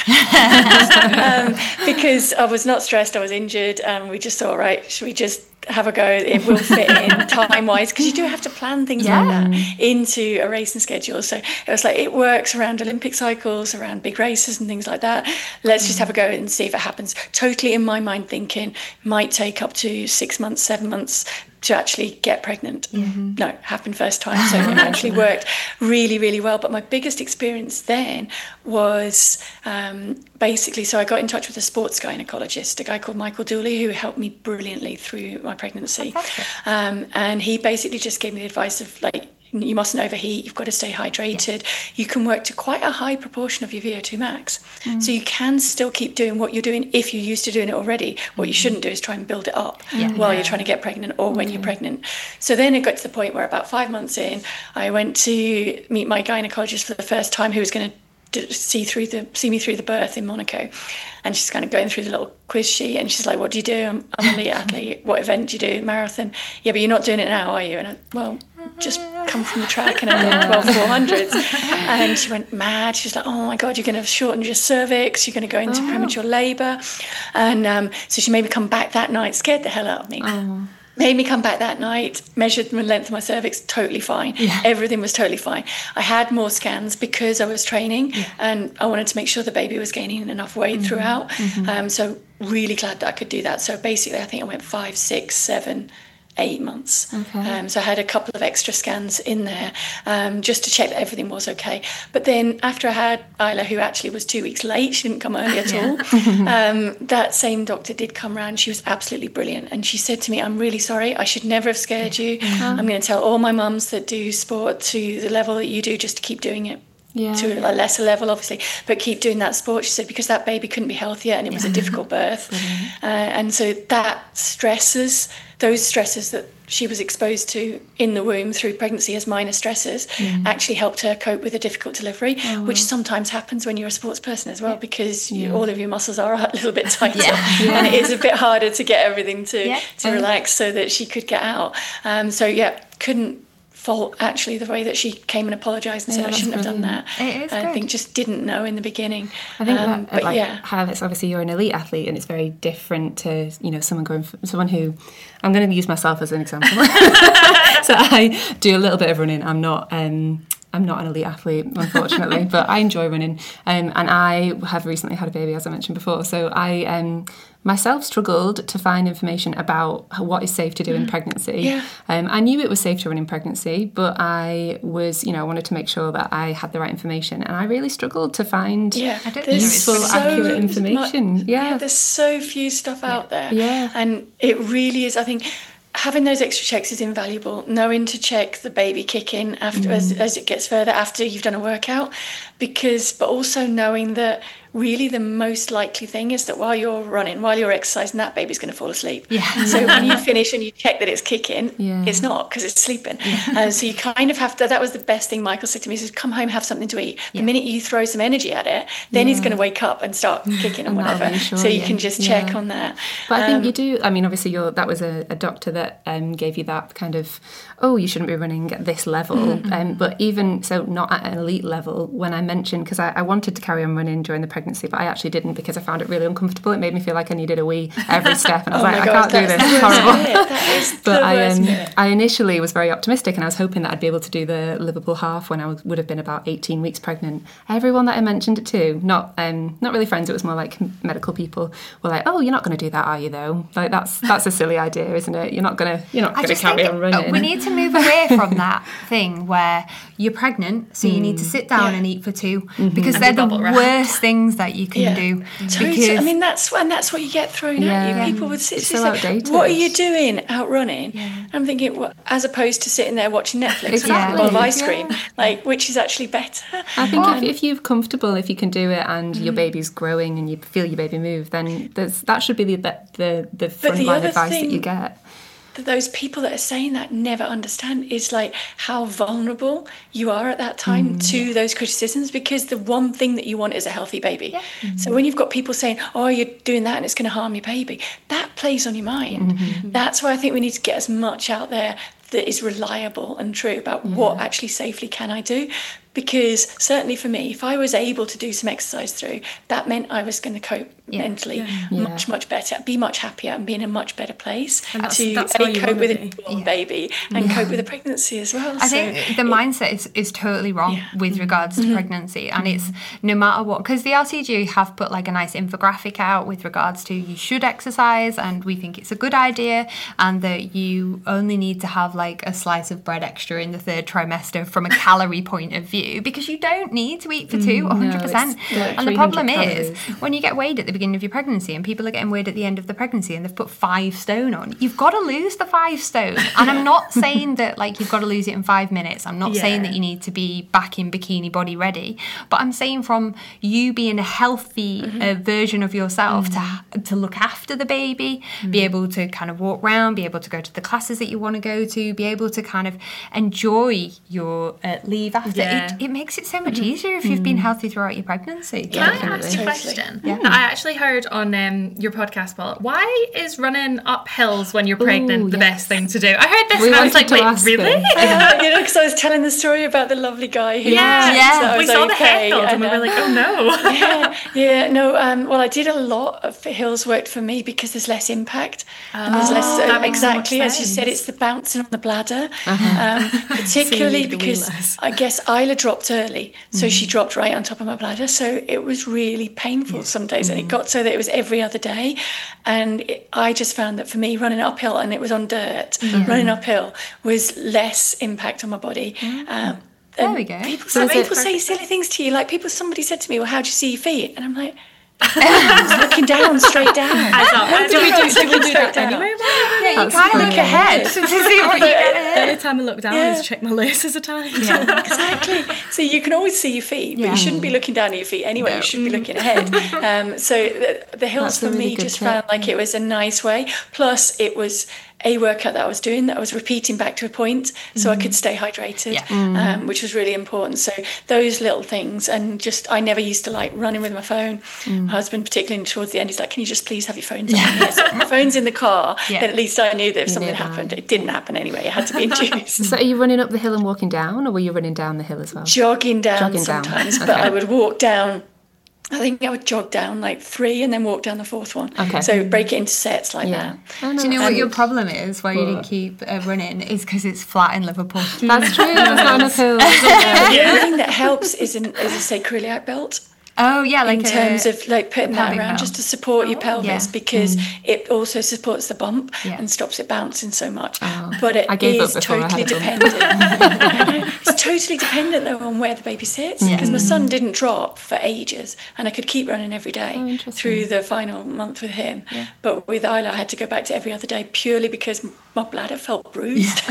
um, because I was not stressed, I was injured, and we just thought, right, should we just have a go? It will fit in time-wise, because you do have to plan things yeah. like that into a racing schedule. So it was like, it works around Olympic cycles, around big races and things like that. Let's mm. just have a go and see if it happens. Totally in my mind thinking might take up to six months, seven months to actually get pregnant. Mm-hmm. No, happened first time. So it actually worked really, really well. But my biggest experience then was um, basically, so I got in touch with a sports gynecologist, a guy called Michael Dooley, who helped me brilliantly through my pregnancy. Um, and he basically just gave me the advice of like, you mustn't overheat, you've got to stay hydrated. Yeah. You can work to quite a high proportion of your V O two max. Mm. So you can still keep doing what you're doing if you're used to doing it already. What you shouldn't do is try and build it up yeah. while you're trying to get pregnant or when okay. you're pregnant. So then it got to the point where about five months in, I went to meet my gynecologist for the first time, who was going to see through the see me through the birth in Monaco. And she's kind of going through the little quiz sheet, and she's like, what do you do? I'm, I'm an elite athlete. What event do you do? Marathon. Yeah, but you're not doing it now, are you? And I, well, just come from the track and I did twelve four hundreds. And she went mad. She was like, oh my God, you're going to shorten your cervix. You're going to go into oh. premature labour. And um, so she made me come back that night, scared the hell out of me. Oh. Made me come back that night, measured the length of my cervix, totally fine. Yeah. Everything was totally fine. I had more scans because I was training yeah. and I wanted to make sure the baby was gaining enough weight mm-hmm. throughout. Mm-hmm. Um, so really glad that I could do that. So basically, I think I went five, six, seven, eight months. Okay. Um, so I had a couple of extra scans in there um, just to check that everything was okay. But then after I had Isla, who actually was two weeks late, she didn't come early at all, um, that same doctor did come round. She was absolutely brilliant. And she said to me, I'm really sorry. I should never have scared you. Mm-hmm. I'm going to tell all my mums that do sport to the level that you do just to keep doing it. Yeah. To a lesser level, obviously, but keep doing that sport. She said, because that baby couldn't be healthier and it was a difficult birth. Uh, and so that stresses, those stresses that she was exposed to in the womb through pregnancy as minor stresses mm. actually helped her cope with a difficult delivery, oh. which sometimes happens when you're a sports person as well, because yeah. you, all of your muscles are a little bit tighter yeah. Yeah. and it is a bit harder to get everything to, yeah. to um, relax so that she could get out. Um, so, yeah, couldn't fault actually the way that she came and apologised and said yeah, I shouldn't brilliant. have done that. It is I good. think just didn't know in the beginning. I think um, that but like yeah, highlights obviously you're an elite athlete and it's very different to, you know, someone going from, someone who, I'm going to use myself as an example. So I do a little bit of running. I'm not um I'm not an elite athlete, unfortunately, but I enjoy running. Um, and I have recently had a baby, as I mentioned before. So I um, myself struggled to find information about what is safe to do in pregnancy. Yeah. Um, I knew it was safe to run in pregnancy, but I was, you know, I wanted to make sure that I had the right information. And I really struggled to find yeah. I don't There's useful, so accurate information. much- yeah. yeah, there's so few stuff out there. Yeah. And it really is, I think, having those extra checks is invaluable. Knowing to check the baby kicking after mm. as, as it gets further after you've done a workout, because but also knowing that really the most likely thing is that while you're running, while you're exercising, that baby's going to fall asleep. Yeah. So when you finish and you check that it's kicking, yeah. it's not, because it's sleeping. Yeah. Uh, so you kind of have to, that was the best thing Michael said to me, he says, come home, have something to eat. The yeah. minute you throw some energy at it, then yeah. he's going to wake up and start kicking and, And that'll whatever. reassure So you you. can just check Yeah. on that. But I think Um, you do, I mean, obviously you're, that was a, a doctor that um, gave you that kind of, oh, you shouldn't be running at this level. Mm-hmm. Um, but even, so not at an elite level, when I mentioned, because I, I wanted to carry on running during the pregnancy, but I actually didn't because I found it really uncomfortable. It made me feel like I needed a wee every step. And I was Oh like, my I God, can't do that's this. the It's worst horrible. bit. That is But the I, worst um, bit. I initially was very optimistic and I was hoping that I'd be able to do the Liverpool half when I was, would have been about eighteen weeks pregnant. Everyone that I mentioned it to, not um, not really friends, it was more like medical people, were like, oh, you're not going to do that, are you though? Like that's that's a silly idea, isn't it? You're not going to you're not I going to just carry think on running. we need to move away from that thing where you're pregnant, so you need to sit down Yeah. and eat for two, because And they're do the bubble wrap. worst things that you can Yeah. do. Totally. Because I mean, that's and that's what you get thrown Yeah. at you. People would sit It's and so say, outdated. "What are you doing out running?" I'm thinking, well, as opposed to sitting there watching Netflix with Exactly. a bowl of ice Yeah. cream, like which is actually better. I think Um, if, if you're comfortable, if you can do it, and your baby's growing, and you feel your baby move, then there's, that should be the the the frontline other advice that thing- you get. that those people that are saying that never understand is like how vulnerable you are at that time Mm. to those criticisms, because the one thing that you want is a healthy baby. So when you've got people saying, oh, you're doing that and it's going to harm your baby, that plays on your mind. Mm-hmm. That's why I think we need to get as much out there that is reliable and true about what actually safely can I do. Because certainly for me, if I was able to do some exercise through, that meant I was going to cope Yeah. mentally Yeah. much, much better, be much happier and be in a much better place And that's- to that's A, how you cope wanna with a be. newborn baby and cope with a pregnancy as well. I So think the it- mindset is, is totally wrong Yeah. with regards to pregnancy, and it's no matter what, because the R T G have put like a nice infographic out with regards to you should exercise, and we think it's a good idea, and that you only need to have like a slice of bread extra in the third trimester from a calorie point of view, because you don't need to eat for two, one hundred percent. it's like And the three problem hundred is calories. when you get weighed at the beginning of your pregnancy and people are getting weighed at the end of the pregnancy and they've put five stone on, you've got to lose the five stone. And I'm not saying that like you've got to lose it in five minutes. I'm not saying Yeah. that you need to be back in bikini body ready, but I'm saying from you being a healthy uh, version of yourself to to look after the baby, be able to kind of walk around, be able to go to the classes that you want to go to, be able to kind of enjoy your uh, leave after. Yeah. It, it makes it so much easier if you've been healthy throughout your pregnancy. Can I Definitely. ask you a Totally. question? Yeah. That I actually heard on um, your podcast, Paul. Why is running up hills when you're pregnant Ooh, the yes. best thing to do? I heard this We and I was wanted like, to wait, ask really? this. Yeah, you know, because I was telling the story about the lovely guy who Yeah, Yeah. so I we was saw the okay, head and we uh, were like, oh no. yeah, yeah, no. Um, well, I did a lot of hills worked for me because there's less impact. and there's less, uh, that makes so much exactly as you said, sense. it's the bouncing on the bladder, Uh-huh. um, particularly need the because wheelers. I guess Isla dropped early, so she dropped right on top of my bladder. So it was really painful some days, and it got so that it was every other day. And it, I just found that for me, running uphill, and it was on dirt, running uphill was less impact on my body. Um, There we go. People, So some is it- people say silly things to you, like people. Somebody said to me, "Well, how do you see your feet?" And I'm like, I was looking down, straight down. I thought, do we do, do, we do Straight that down. anyway? Yeah, you That's kind of look brilliant. ahead to see what you get ahead. The only time I look down Yeah. is check my laces are tight. Exactly. So you can always see your feet, but Yeah. you shouldn't be looking down at your feet anyway. You should be looking ahead. Um, so the, the hills That's a for really me good just tip. found like it was a nice way. Plus, it was a workout that I was doing that I was repeating back to a point, so I could stay hydrated, Yeah. um, which was really important. So those little things, and just I never used to like running with my phone. My husband, particularly towards the end, he's like, "Can you just please have your phones on?" Yeah. So if my phone's in the car, Yeah. then at least I knew that if You something knew that. happened, it didn't happen anyway. It had to be induced. So are you running up the hill and walking down, or were you running down the hill as well? Jogging down Jogging down. sometimes, but Okay. I would walk down. I think I would jog down like three and then walk down the fourth one. Okay. So break it into sets like Yeah. that. Do you know what your problem is why you What? didn't keep uh, running? Is because it's flat in Liverpool. That's true. There's not enough hills. The other thing that helps is, an, is a sacroiliac belt. Oh yeah, like in a- terms of like putting that pelvic around belt. just to support your pelvis, Yeah. because it also supports the bump Yeah. and stops it bouncing so much. But it I gave up is before I had totally a bump. dependent. It's totally dependent though on where the baby sits, because my son didn't drop for ages, and I could keep running every day interesting. through the final month with him. But with Isla, I had to go back to every other day purely because my bladder felt bruised.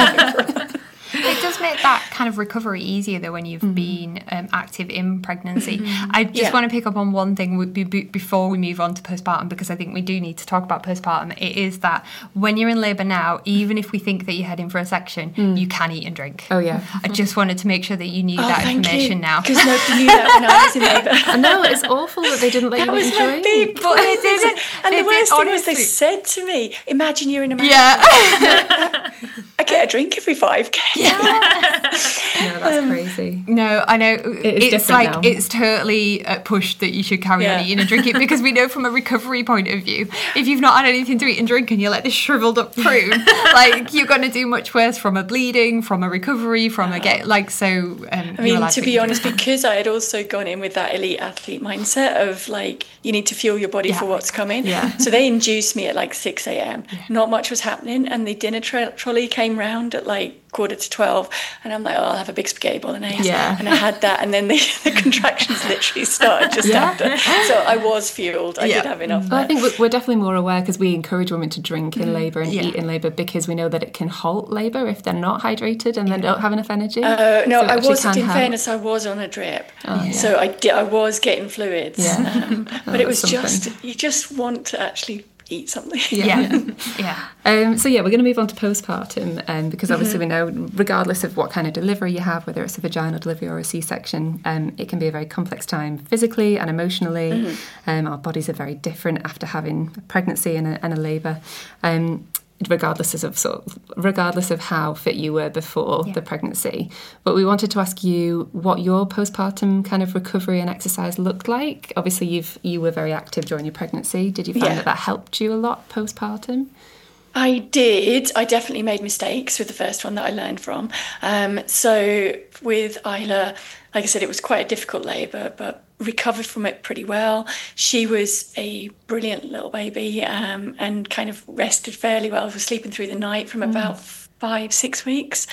It does make that kind of recovery easier though when you've been um, active in pregnancy. I just Yeah. want to pick up on one thing w- be- be- before we move on to postpartum, because I think we do need to talk about postpartum. It is that when you're in labour now, even if we think that you're heading for a section, you can eat and drink. Oh, yeah. I just wanted to make sure that you knew Oh, that thank information you. now. Because nobody knew that when I was in labour. I know, it's awful that they didn't let That you was eat my and big drink. But they didn't. And they the worst did, thing was they honestly. said to me, imagine you're in a Yeah. I get a drink every five K. No, that's crazy. No, I know. is it's different like now. it's totally uh, pushed that you should carry Yeah. on eating and drinking, because we know from a recovery point of view, if you've not had anything to eat and drink and you're like this shriveled up prune, like you're going to do much worse from a bleeding, from a recovery, from a get like so. Um, I you're mean, allowed to eat be and honest, drink. because I had also gone in with that elite athlete mindset of like, you need to fuel your body Yeah. for what's coming. Yeah. So they induced me at like six a.m. Not much was happening. And the dinner tra- trolley came round at like quarter to twelve. And I'm like, oh, I'll have a big spaghetti bolognese. Yeah. And I had that. And then the, the contractions literally started just Yeah. after. So I was fueled. I Yeah. did have enough. Well, I there. think we're- we're definitely more aware because we encourage women to drink in labour and Yeah. eat in labour, because we know that it can halt labour if they're not hydrated and then don't have enough energy. Uh, no, So it I actually wasn't. can In help. fairness, I was on a drip, yeah. so I did. I was getting fluids, Yeah. um, Oh, but it was that's just something. you just want to actually eat something. yeah, yeah. Um, so yeah, we're going to move on to postpartum, um, because obviously Mm-hmm. we know, regardless of what kind of delivery you have, whether it's a vaginal delivery or a C-section, um, it can be a very complex time physically and emotionally. Mm-hmm. Um, our bodies are very different after having a pregnancy and a, and a labour. Um, regardless of sort of, regardless of how fit you were before Yeah. the pregnancy. But we wanted to ask you what your postpartum kind of recovery and exercise looked like. Obviously, you've you were very active during your pregnancy. Did you find Yeah. that that helped you a lot postpartum? I did. I definitely made mistakes with the first one that I learned from. Um, so with Isla, like I said, it was quite a difficult labour, but recovered from it pretty well. She was a brilliant little baby, um, and kind of rested fairly well. I was sleeping through the night from about five, six weeks,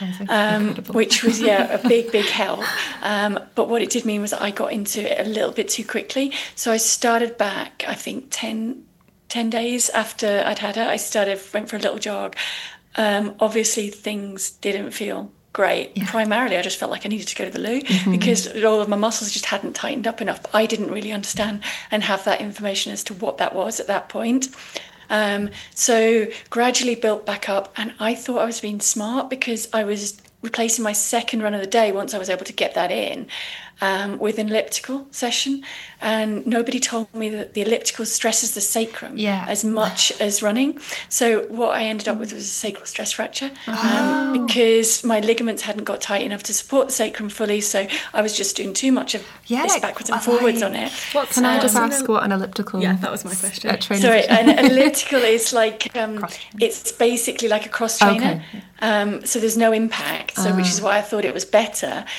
um, which was, yeah, a big, big help. Um, but what it did mean was that I got into it a little bit too quickly. So I started back, I think, ten, ten days after I'd had her. I started, went for a little jog. Um, obviously, things didn't feel great. Primarily, I just felt like I needed to go to the loo because all of my muscles just hadn't tightened up enough. But I didn't really understand and have that information as to what that was at that point. Um, so gradually built back up, and I thought I was being smart because I was replacing my second run of the day once I was able to get that in um, with an elliptical session. And nobody told me that the elliptical stresses the sacrum Yeah. as much as running. So what I ended up with was a sacral stress fracture Oh. um, because my ligaments hadn't got tight enough to support the sacrum fully. So I was just doing too much of Yeah, this like, backwards and like- forwards on it. What's Can I just um, ask what an elliptical? Yeah, that was my question. uh, training Sorry, session- an elliptical is like um, Cross. it's basically like a cross trainer. Okay. Um, so there's no impact. So which is why I thought it was better.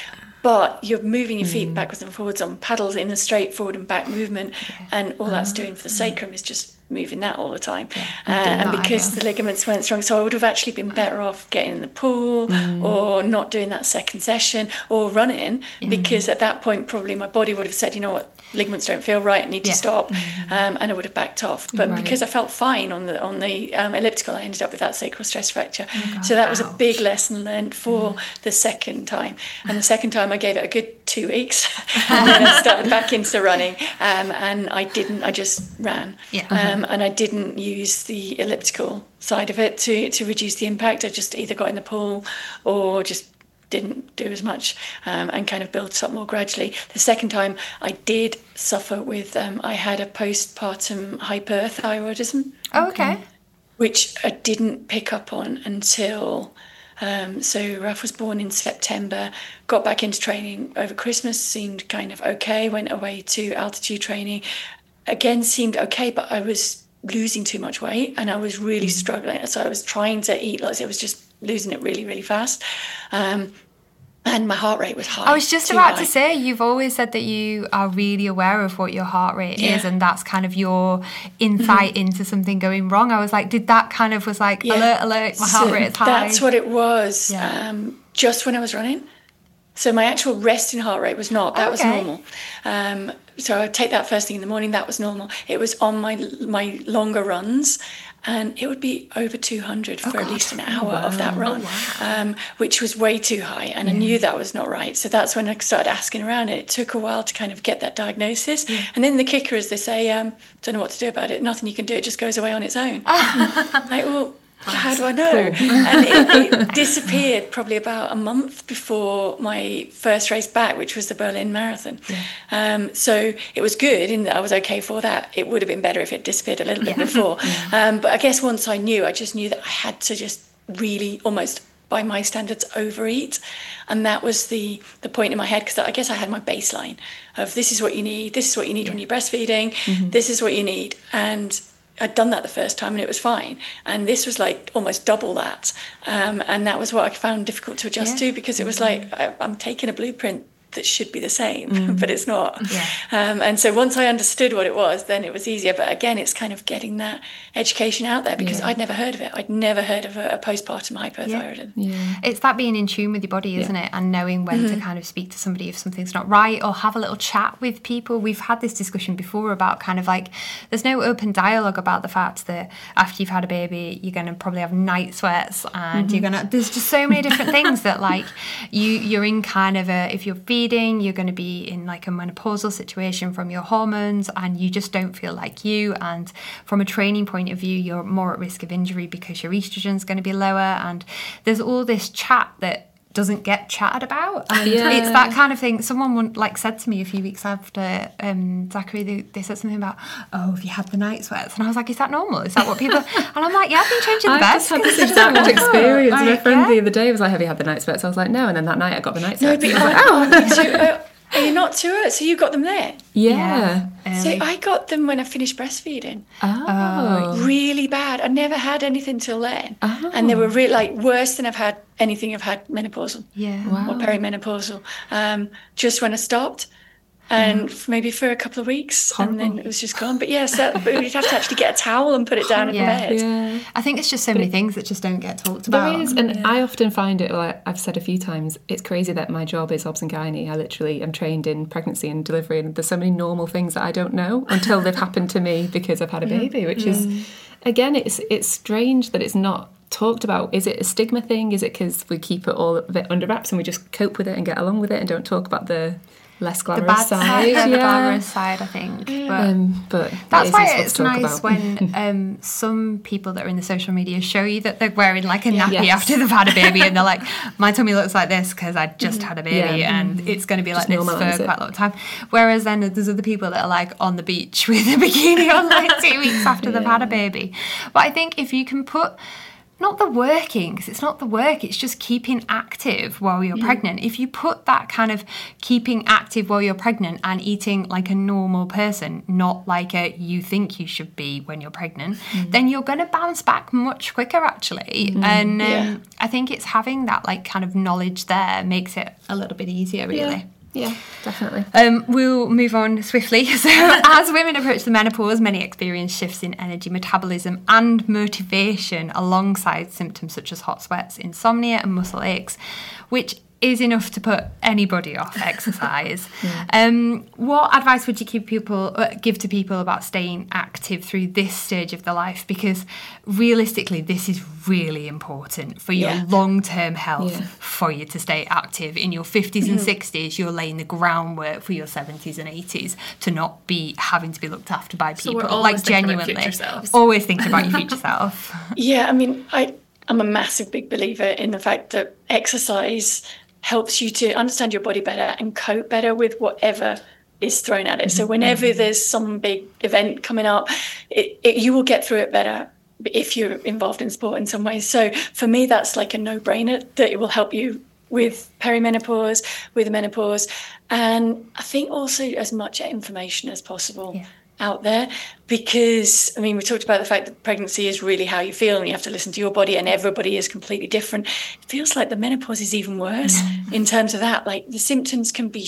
but you're moving your feet mm. backwards and forwards on paddles in a straight forward and back movement, yeah. and all that's doing for the sacrum is just moving that all the time. Yeah. Uh, and because the ligaments weren't strong, so I would have actually been better off getting in the pool mm. or not doing that second session or running, mm. because at that point probably my body would have said, you know what, ligaments don't feel right, I need yeah. to stop, mm. um, and I would have backed off. But right. because I felt fine on the on the um, elliptical, I ended up with that sacral stress fracture. Oh God, so that was ouch. a big lesson learned for mm. the second time. And the second time I gave it a good two weeks and then I started back into running, um, and I didn't, I just ran. Yeah. Um, and I didn't use the elliptical side of it to, to reduce the impact. I just either got in the pool or just didn't do as much, um, and kind of built up more gradually. The second time I did suffer with, um, I had a postpartum hyperthyroidism. Oh, okay. Which I didn't pick up on until... Um, so Ralph was born in September, got back into training over Christmas, seemed kind of okay, went away to altitude training, again seemed okay, but I was losing too much weight and I was really struggling. So I was trying to eat, like I was just losing it really, really fast. Um, and my heart rate was high. I was just about high. to say, you've always said that you are really aware of what your heart rate yeah. is, and that's kind of your insight mm-hmm. into something going wrong. I was like, did that kind of was like, yeah. alert, alert, my heart so rate is high? That's what it was, yeah. um, just when I was running. So my actual resting heart rate was not, that okay. was normal. Um, so I'd take that first thing in the morning, that was normal. It was on my my longer runs, and it would be over two hundred for oh, at least an hour wow. of that run, oh, wow. um, which was way too high, and yeah. I knew that was not right. So that's when I started asking around. It took a while to kind of get that diagnosis. Yeah. And then the kicker is they say, um, don't know what to do about it, nothing you can do, it just goes away on its own. Like, well, how do I know? Cool. And it, it disappeared probably about a month before my first race back, which was the Berlin Marathon. Yeah. Um, so it was good in that I was okay for that. It would have been better if it disappeared a little bit yeah. before. Yeah. Um, but I guess once I knew, I just knew that I had to just really almost, by my standards, overeat. And that was the, the point in my head, because I guess I had my baseline of this is what you need, this is what you need yeah. when you're breastfeeding, mm-hmm. this is what you need. And I'd done that the first time and it was fine, and this was like almost double that, um, and that was what I found difficult to adjust yeah. to, because it was like I, I'm taking a blueprint that should be the same, mm. but it's not. Yeah. Um, and so once I understood what it was, then it was easier. But again, it's kind of getting that education out there, because yeah. I'd never heard of it. I'd never heard of a, a postpartum hypothyroidism. Yeah. yeah. It's that being in tune with your body, isn't yeah. it? And knowing when mm-hmm. to kind of speak to somebody if something's not right, or have a little chat with people. We've had this discussion before about kind of like, there's no open dialogue about the fact that after you've had a baby, you're going to probably have night sweats, and mm-hmm. you're going to, there's just so many different things that like you, you're in kind of a, if you're feeding, you're going to be in like a menopausal situation from your hormones, and you just don't feel like you, and from a training point of view you're more at risk of injury because your estrogen's going to be lower, and there's all this chat that doesn't get chatted about, and yeah. it's that kind of thing. Someone like said to me a few weeks after um, Zachary, they, they said something about, oh, have you had the night sweats? And I was like, is that normal? Is that what people... And I'm like, yeah, I've been changing the bed. I've just had this exact experience. Like, my friend yeah. the other day was like, have you had the night sweats? I was like, no, and then that night I got the night sweats. No, but, like, oh, so, uh, are you not too early? So you got them there? Yeah. yeah. So I got them when I finished breastfeeding. Oh. Really bad. I never had anything till then. Oh. And they were really, like, worse than I've had anything I've had menopausal. Yeah. Wow. Or perimenopausal. Um, just when I stopped. And mm. maybe for a couple of weeks, Horrible. and then it was just gone. But yes, yeah, so, you'd have to actually get a towel and put it down in yeah. the bed. Yeah. I think it's just so but many it, things that just don't get talked about. There is, and yeah. I often find it, like I've said a few times, it's crazy that my job is obs and gynae. I literally am trained in pregnancy and delivery, and there's so many normal things that I don't know until they've happened to me because I've had a baby, which mm. is, again, it's it's strange that it's not talked about. Is it a stigma thing? Is it because we keep it all a bit under wraps and we just cope with it and get along with it and don't talk about the less glamorous the bad side, side yeah, yeah. the glamorous side, I think. Yeah. But, um, but that's it why it's it's nice when um, some people that are in the social media show you that they're wearing like a nappy yes. after they've had a baby, and they're like, my tummy looks like this because I just had a baby, yeah. and it's going to be just like this for it. quite a long time. Whereas then there's other people that are like on the beach with a bikini on like two weeks after yeah. they've had a baby. But I think if you can put not the working, because it's not the work, it's just keeping active while you're Mm. pregnant. If you put that kind of keeping active while you're pregnant and eating like a normal person, not like a you think you should be when you're pregnant, Mm. then you're going to bounce back much quicker, actually. And um, Yeah. I think it's having that like kind of knowledge there makes it a little bit easier, really. Yeah, definitely. Um, we'll move on swiftly. So, as women approach the menopause, many experience shifts in energy, metabolism, and motivation alongside symptoms such as hot sweats, insomnia, and muscle aches, which is enough to put anybody off exercise. Yeah. Um, what advice would you give people uh, give to people about staying active through this stage of their life? Because realistically, this is really important for your Yeah. long-term health, Yeah. for you to stay active. In your fifties and sixties, you're laying the groundwork for your seventies and eighties to not be having to be looked after by So people. we're always like thinking about genuinely, future selves. always thinking about your future self. Yeah, I mean, I, I'm a massive big believer in the fact that exercise helps you to understand your body better and cope better with whatever is thrown at it. So whenever there's some big event coming up, it, it, you will get through it better if you're involved in sport in some ways. So for me, that's like a no-brainer that it will help you with perimenopause, with menopause, and I think also as much information as possible. Yeah. Out there, because I mean we talked about the fact that pregnancy is really how you feel and you have to listen to your body, and everybody is completely different. It feels like the menopause is even worse in terms of that. Like the symptoms can be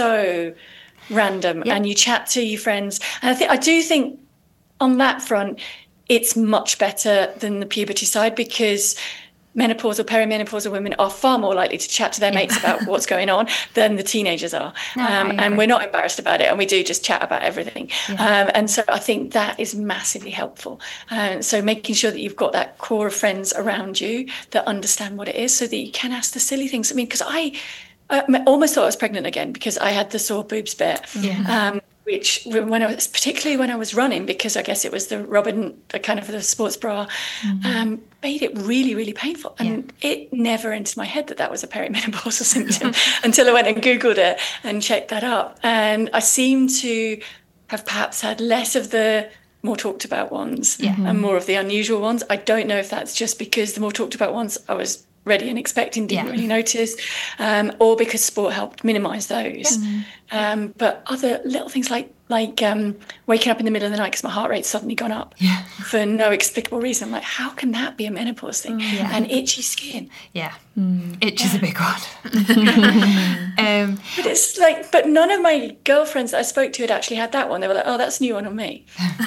so random, Yeah. and you chat to your friends, and I think I do think on that front it's much better than the puberty side, because menopausal, perimenopausal women are far more likely to chat to their mates about what's going on than the teenagers are. No, I um, agree. and we're not embarrassed about it, and we do just chat about everything. Um, and so I think that is massively helpful. Um, so making sure that you've got that core of friends around you that understand what it is, so that you can ask the silly things. I mean, because I uh, almost thought I was pregnant again because I had the sore boobs bit. Um, which when I was, particularly when I was running, because I guess it was the Robin, the kind of the sports bra, um, made it really, really painful. And it never entered my head that that was a perimenopausal symptom until I went and Googled it and checked that up. And I seem to have perhaps had less of the more talked about ones and more of the unusual ones. I don't know if that's just because the more talked about ones I was ready and expecting, didn't Yeah. really notice, um, or because sport helped minimise those. Um, but other little things like like um, waking up in the middle of the night because my heart rate's suddenly gone up for no explicable reason. I'm like, how can that be a menopause thing? And itchy skin. Yeah, itch is a big one. um, But it's like, but none of my girlfriends that I spoke to had actually had that one. They were like, oh, that's a new one on me.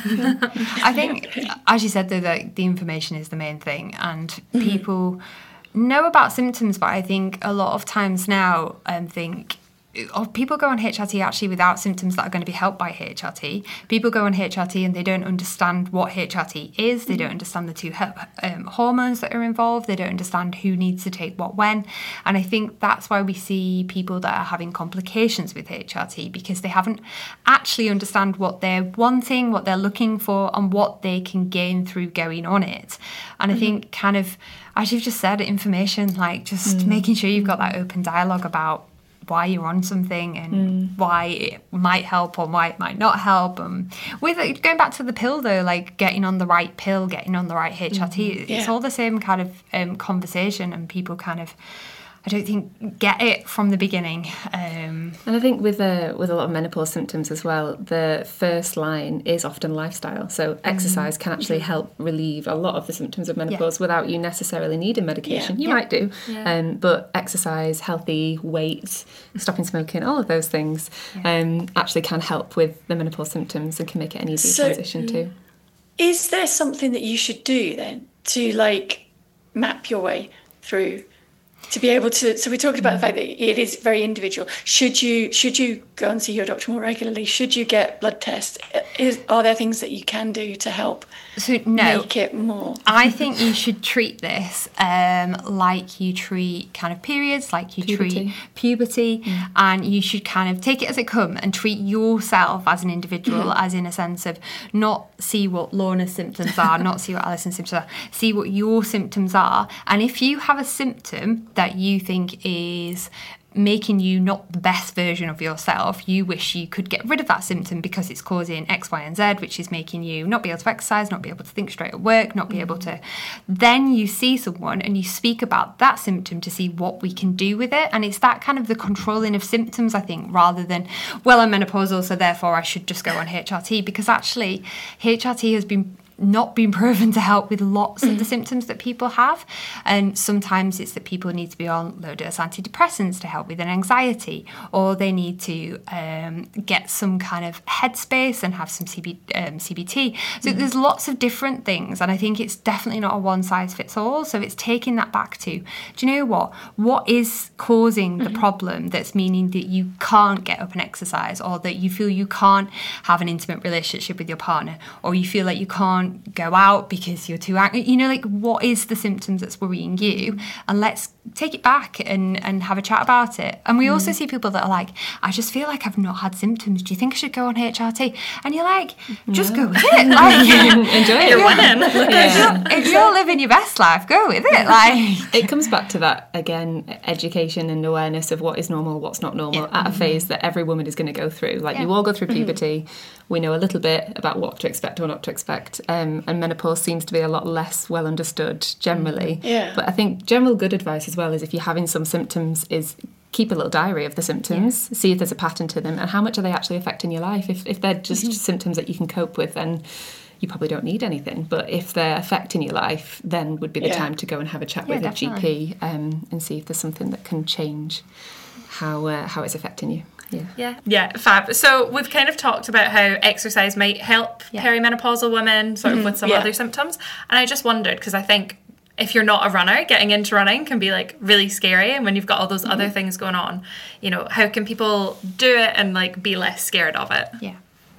I think, as you said, though, that the information is the main thing, and people know about symptoms, but I think a lot of times now um, think, or people go on H R T actually without symptoms that are going to be helped by H R T. People go on H R T and they don't understand what H R T is. They don't understand the two um, hormones that are involved. They don't understand who needs to take what when. And I think that's why we see people that are having complications with H R T, because they haven't actually understand what they're wanting, what they're looking for, and what they can gain through going on it. And I think kind of, as you've just said, information, like just making sure you've got that open dialogue about why you're on something and mm. why it might help or why it might not help. Um, with going back to the pill though, like getting on the right pill, getting on the right H R T, mm-hmm. it's yeah. all the same kind of um, conversation, and people kind of, I don't think, get it from the beginning. Um, and I think with uh, with a lot of menopause symptoms as well, the first line is often lifestyle. So exercise can actually help relieve a lot of the symptoms of menopause yeah. without you necessarily needing medication. Yeah. You yeah. might do, yeah. um, but exercise, healthy weight, stopping smoking, all of those things yeah. um, actually can help with the menopause symptoms and can make it an easy so, transition too. Is there something that you should do then to like map your way through? To be able to, so we talked about the fact that it is very individual. Should you should you go and see your doctor more regularly? Should you get blood tests? Is, are there things that you can do to help so, no, make it more? I think you should treat this um, like you treat kind of periods, like you puberty. treat puberty, mm. and you should kind of take it as it comes and treat yourself as an individual, mm. as in a sense of not see what Lorna's symptoms are, not see what Alison's symptoms are, see what your symptoms are. And if you have a symptom that you think is making you not the best version of yourself. You wish you could get rid of that symptom because it's causing X, Y, and Z, which is making you not be able to exercise, not be able to think straight at work, not be able to. Then you see someone and you speak about that symptom to see what we can do with it. And it's that kind of the controlling of symptoms, I think, rather than, well, I'm menopausal, so therefore I should just go on H R T, because actually H R T has been not been proven to help with lots of the symptoms that people have. And sometimes it's that people need to be on low dose antidepressants to help with an anxiety, or they need to um, get some kind of headspace and have some C B, um, C B T. So mm. there's lots of different things, and I think it's definitely not a one size fits all. So it's taking that back to, do you know what? What is causing the mm-hmm. problem that's meaning that you can't get up and exercise, or that you feel you can't have an intimate relationship with your partner, or you feel like you can't go out because you're too angry? You know, like, what is the symptoms that's worrying you? And let's take it back and, and have a chat about it. And we mm. also see people that are like, I just feel like I've not had symptoms. Do you think I should go on H R T? And you're like, just no. go with it. Like, enjoy it. You're winning. If, you're, if you're living your best life, go with it. Like, it comes back to that again, education and awareness of what is normal, what's not normal yeah. at a phase that every woman is going to go through. Like yeah. you all go through puberty. Mm-hmm. We know a little bit about what to expect or not to expect. Um, and menopause seems to be a lot less well understood generally. Yeah. But I think general good advice as well is, if you're having some symptoms, is keep a little diary of the symptoms, yeah. see if there's a pattern to them and how much are they actually affecting your life. If, if they're just mm-hmm. symptoms that you can cope with, then you probably don't need anything. But if they're affecting your life, then would be the yeah. time to go and have a chat yeah, with definitely. a G P um, and see if there's something that can change how uh, how it's affecting you. Yeah. yeah, yeah, fab. So we've kind of talked about how exercise might help yeah. perimenopausal women sort of mm-hmm. with some yeah. other symptoms. And I just wondered, because I think if you're not a runner, getting into running can be like really scary. And when you've got all those mm-hmm. other things going on, you know, how can people do it and like be less scared of it? Yeah.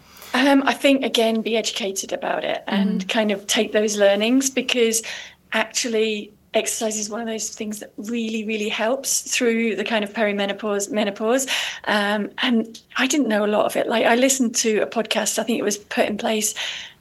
Um, I think, again, be educated about it and mm-hmm. kind of take those learnings, because actually exercise is one of those things that really, really helps through the kind of perimenopause, menopause. Um, and I didn't know a lot of it. Like, I listened to a podcast, I think it was put in place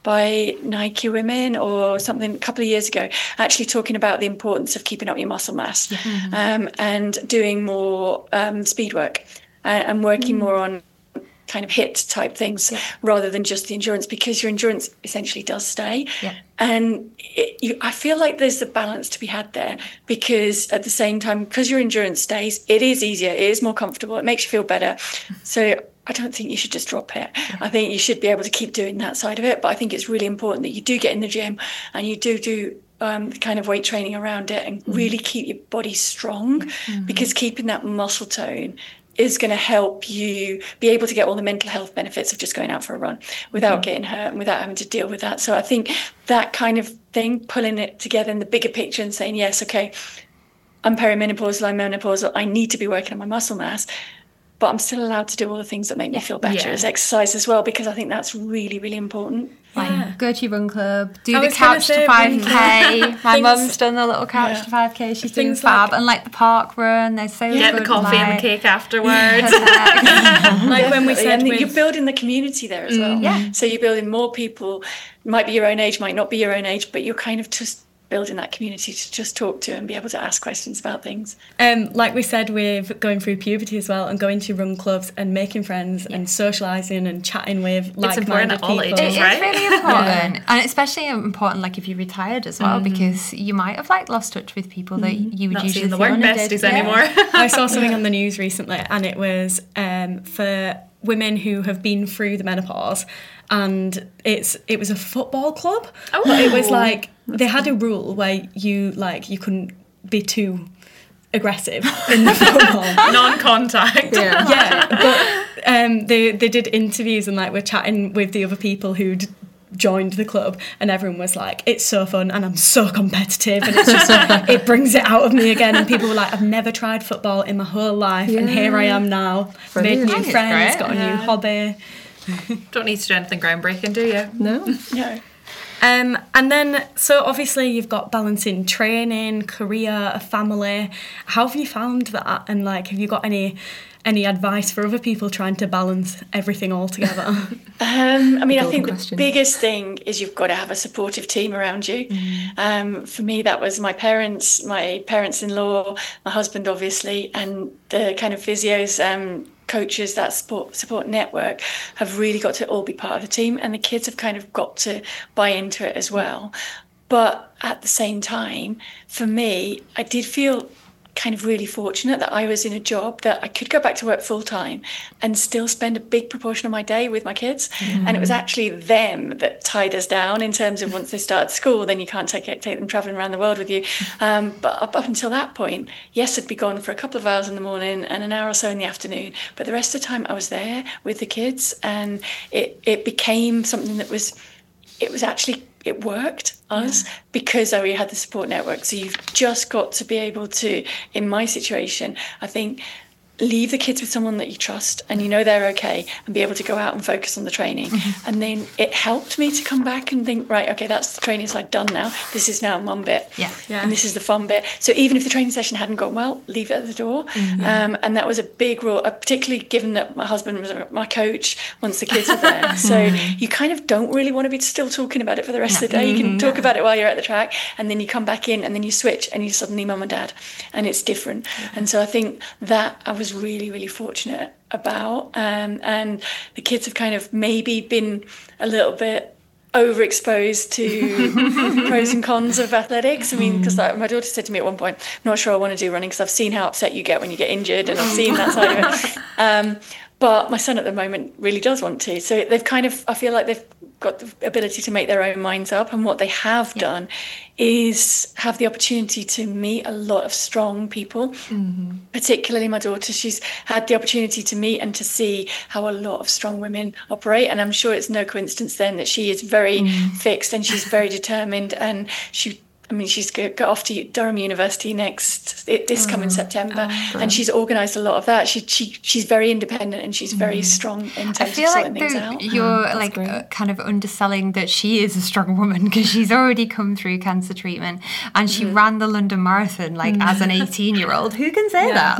by Nike Women or something a couple of years ago, actually talking about the importance of keeping up your muscle mass yeah. mm-hmm. um, and doing more um, speed work and, and working mm-hmm. more on kind of hit type things yeah. rather than just the endurance, because your endurance essentially does stay. Yeah. And it, you, I feel like there's a balance to be had there, because at the same time, because your endurance stays, it is easier, it is more comfortable, it makes you feel better. So I don't think you should just drop it. Yeah. I think you should be able to keep doing that side of it. But I think it's really important that you do get in the gym and you do do um, the kind of weight training around it and mm-hmm. really keep your body strong, mm-hmm. because keeping that muscle tone is going to help you be able to get all the mental health benefits of just going out for a run without mm-hmm. getting hurt and without having to deal with that. So I think that kind of thing, pulling it together in the bigger picture and saying, yes, okay, I'm perimenopausal, I'm menopausal, I need to be working on my muscle mass, but I'm still allowed to do all the things that make me feel better yeah. as exercise as well, because I think that's really, really important. Like, yeah. go to your run club, do I the couch to five K. My things, mum's done the little couch yeah. to five K. She's doing fab. Like, and like the park run, they're so Get good. the coffee like, and the cake afterwards. Like when we said with, you're building the community there as well. Mm, yeah. So you're building more people, might be your own age, might not be your own age, but you're kind of just building that community to just talk to and be able to ask questions about things. Um, like we said, with going through puberty as well and going to run clubs and making friends yeah. and socialising and chatting with like-minded people. Ages, it, right? It's really important. yeah. And especially important like if you're retired as well, mm-hmm. because you might have like lost touch with people that mm-hmm. you would Not usually see the work besties anymore. Yeah. I saw something on the news recently, and it was um, for women who have been through the menopause, and it's it was a football club. Oh. But it was like they had a rule where you like you couldn't be too aggressive in the football. Non-contact. Yeah, yeah. But um, they they did interviews and like we're chatting with the other people who'd joined the club, and everyone was like, it's so fun and I'm so competitive and it's just it brings it out of me again. And people were like, I've never tried football in my whole life yeah. and here I am now. Brilliant. Made new friends, got a yeah. new hobby. Don't need to do anything groundbreaking, do you? No. No. Um, and then, so obviously you've got balancing training, career, a family. How have you found that? And like, have you got any any advice for other people trying to balance everything all together? Um, I mean, I think question. the biggest thing is you've got to have a supportive team around you. Mm. Um, for me, that was my parents, my parents-in-law, my husband, obviously, and the kind of physios, um, coaches, that support, support network have really got to all be part of the team, and the kids have kind of got to buy into it as well. But at the same time, for me, I did feel kind of really fortunate that I was in a job that I could go back to work full time and still spend a big proportion of my day with my kids. Mm. And it was actually them that tied us down in terms of once they started school, then you can't take take them traveling around the world with you. Um, but up, up until that point, yes, I'd be gone for a couple of hours in the morning and an hour or so in the afternoon. But the rest of the time I was there with the kids, and it, it became something that was, it was actually it worked us yeah. because we had the support network. So you've just got to be able to, in my situation, I think, leave the kids with someone that you trust and you know they're okay, and be able to go out and focus on the training. Mm-hmm. And then it helped me to come back and think, right, okay, that's the training side done now. This is now mum bit. Yeah. yeah. And this is the fun bit. So even if the training session hadn't gone well, leave it at the door. Mm-hmm. Um, and that was a big rule, uh, particularly given that my husband was my coach once the kids were there. So mm-hmm. you kind of don't really want to be still talking about it for the rest no. of the day. You can talk about it while you're at the track, and then you come back in and then you switch and you're suddenly mum and dad, and it's different. Mm-hmm. And so I think that I was really, really fortunate about, um, and the kids have kind of maybe been a little bit overexposed to pros and cons of athletics. I mean, because like, my daughter said to me at one point, I'm not sure I want to do running because I've seen how upset you get when you get injured, and I've seen that side of it. Um, but my son at the moment really does want to. So they've kind of, I feel like they've got the ability to make their own minds up, and what they have yeah. done is have the opportunity to meet a lot of strong people. Mm-hmm. Particularly my daughter, she's had the opportunity to meet and to see how a lot of strong women operate, and I'm sure it's no coincidence then that she is very mm. fixed and she's very determined, and she I mean, she's got off to Durham University next this coming mm. September, oh, and she's organised a lot of that. She she she's very independent, and she's very mm. strong in terms I feel of like sorting things out. You're mm, like uh, kind of underselling that she is a strong woman, because she's already come through cancer treatment, and she mm. ran the London Marathon like mm. as an eighteen-year-old. Who can say yeah. that?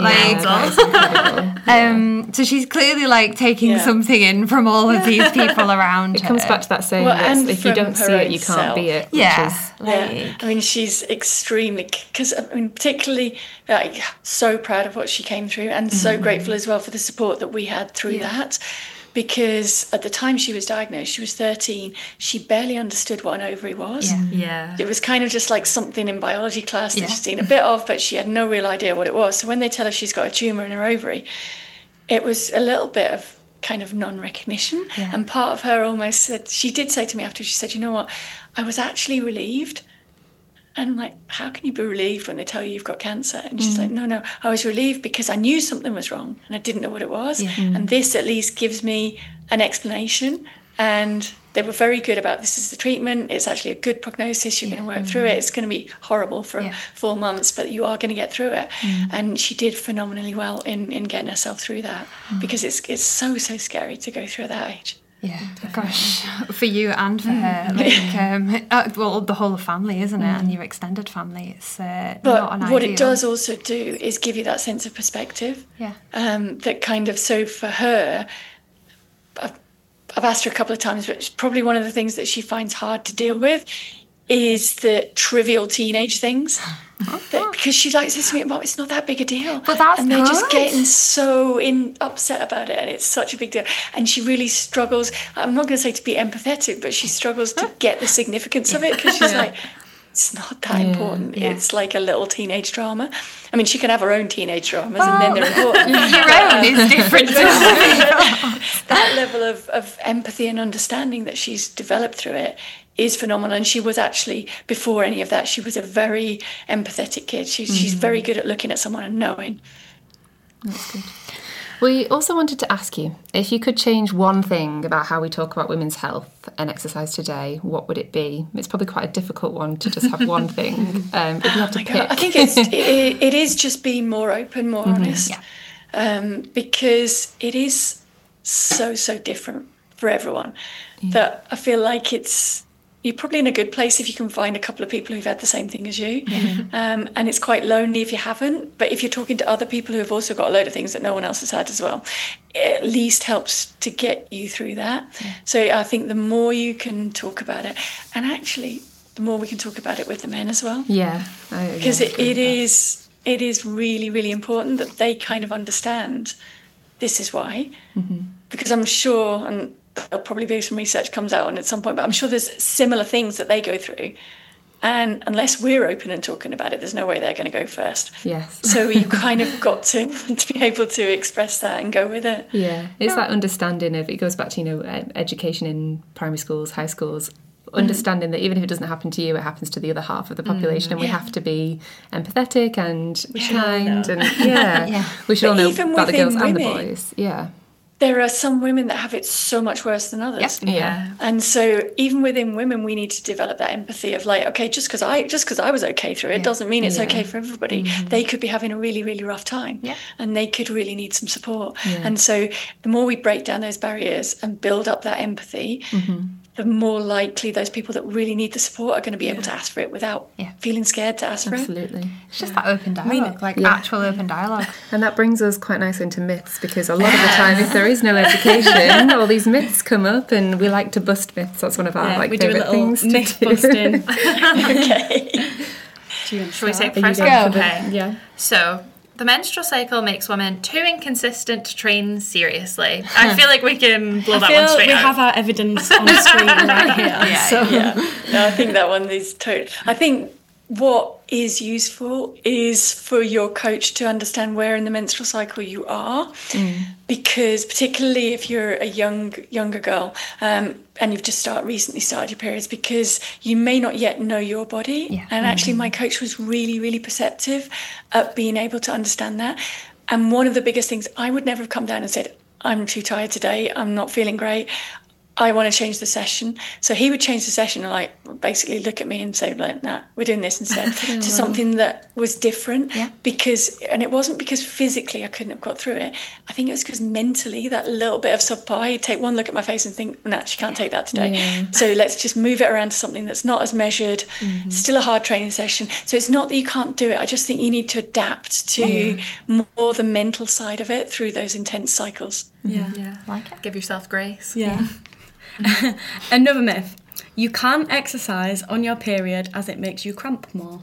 Like, yeah, um, so she's clearly like taking yeah. something in from all of these people around. It her. comes back to that saying well, that if you don't see it, you can't self. be it. Yeah, is, like, yeah. I mean, she's extremely, because I mean, particularly like so proud of what she came through, and mm-hmm. so grateful as well for the support that we had through yeah. that. Because at the time she was diagnosed, she was thirteen, she barely understood what an ovary was. Yeah. yeah. It was kind of just like something in biology class that yeah. she'd seen a bit of, but she had no real idea what it was. So when they tell her she's got a tumour in her ovary, it was a little bit of kind of non-recognition. Yeah. And part of her almost said, she did say to me after, she said, you know what, I was actually relieved. And I'm like, how can you be relieved when they tell you you've got cancer? And she's mm. like, no, no, I was relieved because I knew something was wrong and I didn't know what it was. Yeah. Mm. And this at least gives me an explanation. And they were very good about, this is the treatment. It's actually a good prognosis. You're yeah. going to work mm. through it. It's going to be horrible for yeah. four months, but you are going to get through it. Mm. And she did phenomenally well in, in getting herself through that mm. because it's it's so, so scary to go through at that age. Yeah, gosh, for you and for her, like, um, uh, well, the whole family, isn't it, mm. and your extended family. It's uh, but not an what ideal. It does also do is give you that sense of perspective. Yeah. Um, that kind of, so for her, I've, I've asked her a couple of times, but probably one of the things that she finds hard to deal with is the trivial teenage things. That, because she like says to me, Mom, it's not that big a deal. But that's and they're good. just getting so in upset about it, and it's such a big deal. And she really struggles. I'm not going to say to be empathetic, but she struggles to get the significance of it, because she's like, it's not that yeah, important. Yeah. It's like a little teenage drama. I mean, she can have her own teenage dramas, well, and then they're important. Your own is different. That level of, of empathy and understanding that she's developed through it is phenomenal. And she was actually, before any of that, she was a very empathetic kid. She's, mm. she's very good at looking at someone and knowing. That's good. We also wanted to ask you, if you could change one thing about how we talk about women's health and exercise today, what would it be? It's probably quite a difficult one to just have one thing. Um, if you have oh to my pick. God. I think it's, it, it is just being more open, more mm-hmm. honest. Yeah. Um, because it is so, so different for everyone, yeah. that I feel like it's you're probably in a good place if you can find a couple of people who've had the same thing as you. Mm-hmm. Um, and it's quite lonely if you haven't. But if you're talking to other people who have also got a load of things that no one else has had as well, it at least helps to get you through that. Yeah. So I think the more you can talk about it, and actually the more we can talk about it with the men as well. Yeah. Because it, it is it is really, really important that they kind of understand this is why. Mm-hmm. Because I'm sure, and there'll probably be some research comes out on it at some point, but I'm sure there's similar things that they go through. And unless we're open and talking about it, there's no way they're going to go first. Yes. So you've kind of got to, to be able to express that and go with it. Yeah. It's yeah. that understanding of, it goes back to, you know, education in primary schools, high schools, understanding mm. that even if it doesn't happen to you, it happens to the other half of the population, mm, and we yeah. have to be empathetic and we kind, and yeah, yeah. we should but all know about the girls women, and the boys. Yeah. There are some women that have it so much worse than others. Yeah. yeah. And so even within women, we need to develop that empathy of like, okay, just because I just because I was okay through it yeah. doesn't mean it's yeah. okay for everybody. Mm-hmm. They could be having a really, really rough time. Yeah. And they could really need some support. Yeah. And so the more we break down those barriers and build up that empathy, mm-hmm. the more likely those people that really need the support are going to be yeah. able to ask for it without yeah. feeling scared to ask Absolutely. for it. Absolutely. It's just yeah. that open dialogue, I mean, like yeah. actual open dialogue. And that brings us quite nicely into myths, because a lot of the time, if there is no education, all these myths come up, and we like to bust myths. That's one of our yeah, like favourite things to myth do. Busting. Okay. Shall we take the first one? Okay. Yeah. So, the menstrual cycle makes women too inconsistent to train seriously. I feel like we can blow I that feel one straight we out. have our evidence on the screen right here. Yeah, so. yeah. No, I think that one is totally... I think what is useful is for your coach to understand where in the menstrual cycle you are, mm. because particularly if you're a young younger girl um, and you've just start recently started your periods, because you may not yet know your body. Yeah. And actually, my coach was really, really perceptive at being able to understand that. And one of the biggest things, I would never have come down and said, I'm too tired today, I'm not feeling great, I want to change the session. So he would change the session and like basically look at me and say, like, nah, we're doing this instead, to something that was different. Yeah. Because, and it wasn't because physically I couldn't have got through it. I think it was because mentally, that little bit of subpar, he'd take one look at my face and think, nah, she can't take that today. Yeah. So let's just move it around to something that's not as measured, mm-hmm. still a hard training session. So it's not that you can't do it. I just think you need to adapt to yeah. more the mental side of it through those intense cycles. Yeah. yeah. Like it. Give yourself grace. Yeah. Another myth. You can't exercise on your period as it makes you cramp more.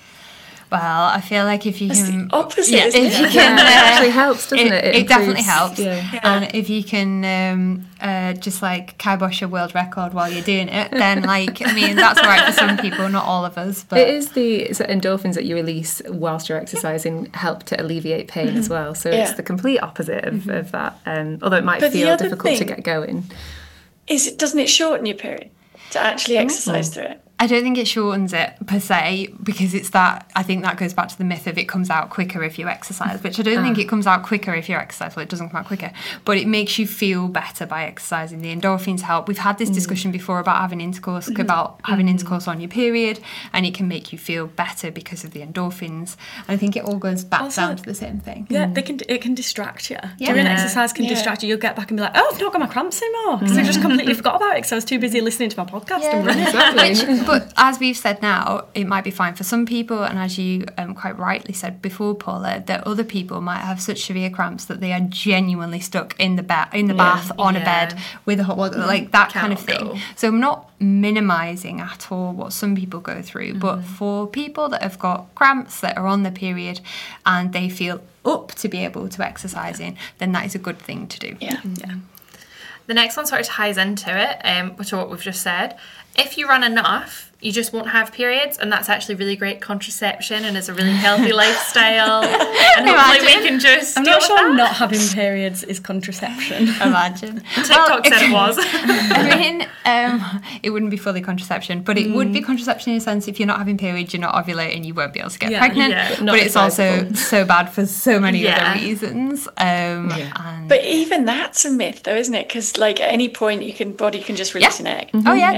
Well, I feel like if you That's can... the opposite, yeah, isn't if it? you can, yeah, uh, it actually helps, doesn't it? It, It, it definitely improves- helps. Yeah. Yeah. And if you can um, uh, just like kibosh a world record while you're doing it, then like, I mean, that's all right for some people, not all of us. But It is the it's the endorphins that you release whilst you're exercising help to alleviate pain mm-hmm. as well. So Yeah. it's the complete opposite of, mm-hmm. of that. Um, although it might But the feel other difficult to thing- get going. Is it, doesn't it shorten your period to actually exercise through it? I don't think it shortens it per se, because it's that, I think that goes back to the myth of it comes out quicker if you exercise, which I don't think it comes out quicker if you exercise. Well, it doesn't come out quicker, but it makes you feel better by exercising. The endorphins help. We've had this discussion before about having intercourse, mm-hmm. about having intercourse on your period, and it can make you feel better because of the endorphins. And I think it all goes back Also, down to the same thing. Yeah, they can. It can distract you. Yeah. Doing Yeah. exercise can Yeah. distract you. You'll get back and be like, oh, I've not got my cramps anymore, because I just completely forgot about it because I was too busy listening to my podcast and running. Exactly. But as we've said now, it might be fine for some people, and as you um, quite rightly said before, Paula, that other people might have such severe cramps that they are genuinely stuck in the bed, in the bath, on Yeah. a bed with a hot water, like that kind of Cannot thing. go. So I'm not minimising at all what some people go through, but for people that have got cramps that are on the period and they feel up to be able to exercise in, then that is a good thing to do. Yeah. Yeah. The next one sort of ties into it, um, which is what we've just said. If you run enough, you just won't have periods, and that's actually really great contraception and is a really healthy lifestyle. And hopefully Imagine. we can just I'm deal not with sure that. not having periods is contraception. Imagine. TikTok said it was. I mean, um, it wouldn't be fully contraception, but it would be contraception in a sense. If you're not having periods, you're not ovulating, you won't be able to get Yeah, pregnant. yeah. But Not it's also advisable. so bad for so many Yeah. other reasons. Um, and But even that's a myth, though, isn't it? Because, like, at any point, you can body can just release Yeah. an egg. Oh yeah, Yeah. totally.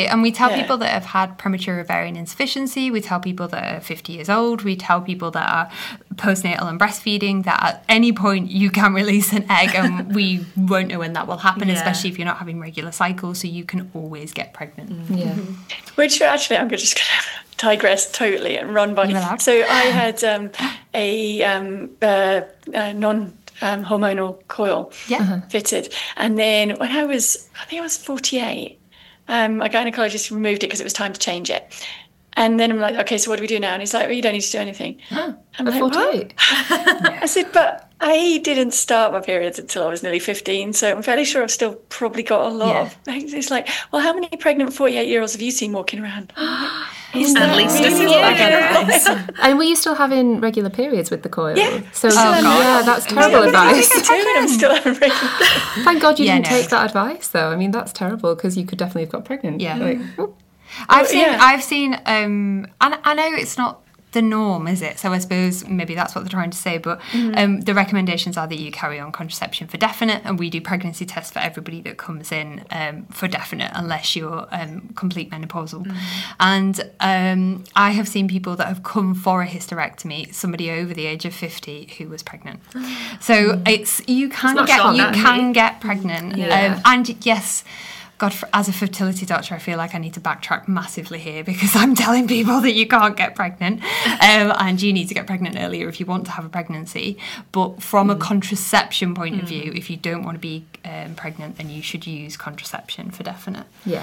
And we tell Yeah. people that have had premature ovarian insufficiency, we tell people that are fifty years old, we tell people that are postnatal and breastfeeding that at any point you can release an egg and we won't know when that will happen, Yeah. especially if you're not having regular cycles, so you can always get pregnant. Yeah. Which actually, I'm just going to digress totally and run by. You're allowed. So I had um, a, um, uh, a non um, hormonal coil Yeah. fitted, and then when I was, I think I was forty-eight, um, my gynecologist removed it because it was time to change it. And then I'm like, okay, so what do we do now? And he's like, well, you don't need to do anything. I'm At like, what? forty-eight. I said, but I didn't start my periods until I was nearly fifteen, so I'm fairly sure I've still probably got a lot Yeah. of. It's like, well, how many pregnant forty-eight-year-olds have you seen walking around? Is At that least a really few. what advice? And were you still having regular periods with the coil? Yeah. So Still oh, having yeah, regular- that's terrible advice. I'm doing, I'm still having regular. Thank God you Yeah, didn't no. take that advice, though. I mean, that's terrible because you could definitely have got pregnant. Yeah. Like, oh. I've seen, yeah. I've seen, um, and I know it's not the norm, is it? So I suppose maybe that's what they're trying to say, but um, the recommendations are that you carry on contraception for definite, and we do pregnancy tests for everybody that comes in um, for definite, unless you're um, complete menopausal. And um, I have seen people that have come for a hysterectomy, somebody over the age of fifty who was pregnant. So it's you can not get you shocking. can get pregnant, Yeah. um, and yes. God, for, as a fertility doctor, I feel like I need to backtrack massively here because I'm telling people that you can't get pregnant um, and you need to get pregnant earlier if you want to have a pregnancy. But from a contraception point of view, if you don't want to be um, pregnant, then you should use contraception for definite. Yeah.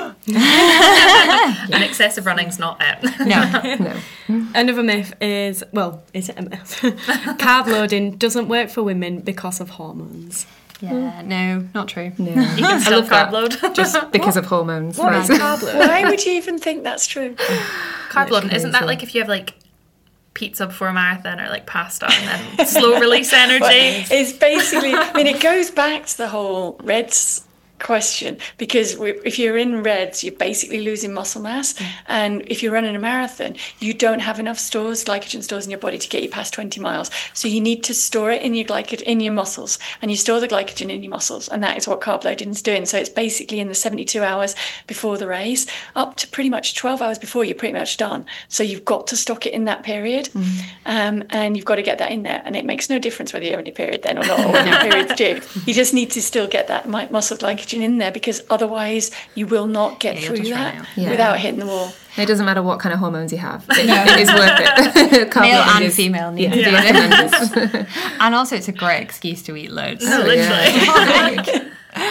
And excessive running's not it. No. No. Another myth is, well, is it a myth? Carb loading doesn't work for women because of hormones. Yeah, no, not true. No. You can I still love that. carb load. Just because of hormones. What Right. is carb loading? Why would you even think that's true? Carb loading, isn't that like if you have like pizza before a marathon or like pasta and then slow release energy? It's basically, I mean, it goes back to the whole Reds question, because we, if you're in Reds, you're basically losing muscle mass. And if you're running a marathon, you don't have enough stores, glycogen stores in your body to get you past twenty miles. So you need to store it in your glycogen, in your muscles, and you store the glycogen in your muscles. And that is what carb loading is doing. So it's basically in the seventy-two hours before the race, up to pretty much twelve hours before, you're pretty much done. So you've got to stock it in that period. Um, and you've got to get that in there. And it makes no difference whether you're in your period then or not, or when your period's due. You just need to still get that mi- muscle glycogen in there, because otherwise you will not get Yeah, you'll through just run that out. Yeah. without hitting the wall. It doesn't matter what kind of hormones you have. It, it is worth it. Carb Male loading and is- female need yeah, to do it. recommended. And also, it's a great excuse to eat loads. Oh, literally.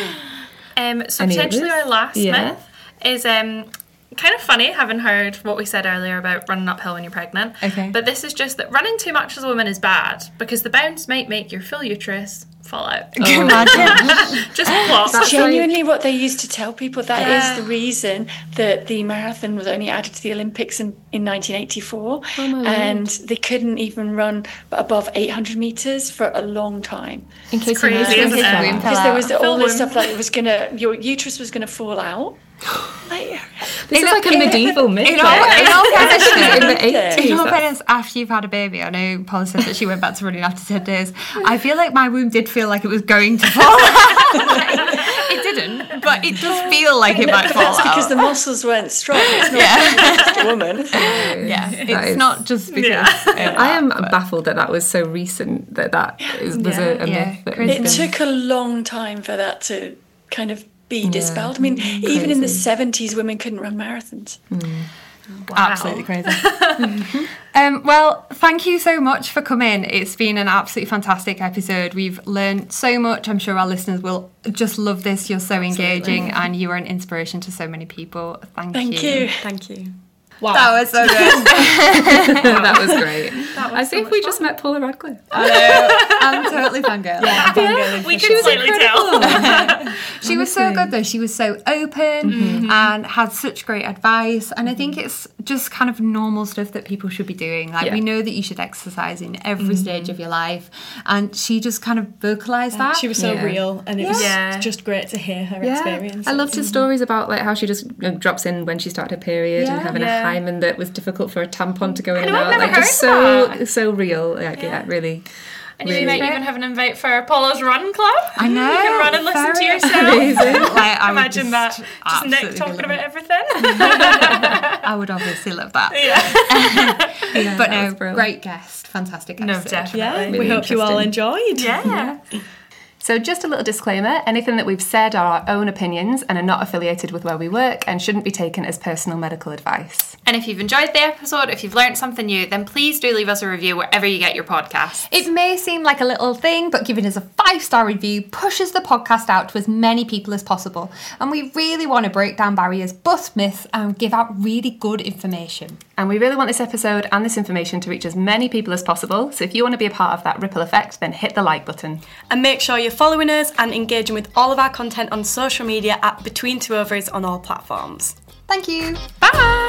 um, so Any potentially others? our last Yeah. myth is um, kind of funny, having heard what we said earlier about running uphill when you're pregnant. Okay. But this is just that running too much as a woman is bad because the bounce might make your full uterus fall out. Can you imagine? Just plop. That's Genuinely what they used to tell people. That is Yeah. the reason that the marathon was only added to the Olympics in, in nineteen eighty-four. Oh my word. And they couldn't even run above eight hundred metres for a long time. In case crazy, you isn't missed it? that. Fell Because there was out. all this Film. stuff like it was going to, your uterus was going to fall out. Like, This is like a medieval myth. In all, in all fairness, in the Yeah. eighties. In all fairness, after you've had a baby, I know Paula said that she went back to running after ten days. I feel like my womb did feel like it was going to fall out. It didn't, but it does feel like it might fall that's because out. the muscles weren't strong. It's not Yeah. just a woman. Yeah, That it's is- not just because. Yeah. uh, I am but- baffled that that was so recent that that is, was a, a Yeah, myth. That crazy. It was took a long time for that to kind of be dispelled. I mean, Mm, even in the crazy. seventies, women couldn't run marathons. Absolutely crazy. um, well, thank you so much for coming. It's been an absolutely fantastic episode. We've learned so much. I'm sure our listeners will just love this. You're so engaging and you are an inspiration to so many people. Thank, Thank you. you. Thank you. Wow. That was so good. that was great. As so if much we fun. just met Paula Radcliffe. I'm totally fangirl. Yeah, we could slightly tell. She was so good though. She was so open and had such great advice. And I think it's just kind of normal stuff that people should be doing. Like Yeah. we know that you should exercise in every stage of your life. And she just kind of vocalised that. She was so Yeah. real, and it was Yeah. just great to hear her experience. I loved her stories about like how she just you know, drops in when she started her period and Yeah. having Yeah. a hymen that was difficult for a tampon to go in I and know, I've out. never Like just heard so that. so real. Like, yeah. really. And you might even have an invite for Apollo's Run Club. I know. You can run and listen to yourself. Like, I Imagine just that. Just Nick talking about it. everything. I would obviously love that. Yeah. yeah but no, great guest. Fantastic episode. No, definitely. Yeah, really we hope you all enjoyed. Yeah. yeah. So just a little disclaimer, anything that we've said are our own opinions and are not affiliated with where we work and shouldn't be taken as personal medical advice. And if you've enjoyed the episode, if you've learned something new, then please do leave us a review wherever you get your podcasts. It may seem like a little thing, but giving us a five-star review pushes the podcast out to as many people as possible. And we really want to break down barriers, bust myths, and give out really good information. And we really want this episode and this information to reach as many people as possible. So if you want to be a part of that ripple effect, then hit the like button. And make sure you're following us and engaging with all of our content on social media at Between Two Ovaries on all platforms. Thank you. Bye!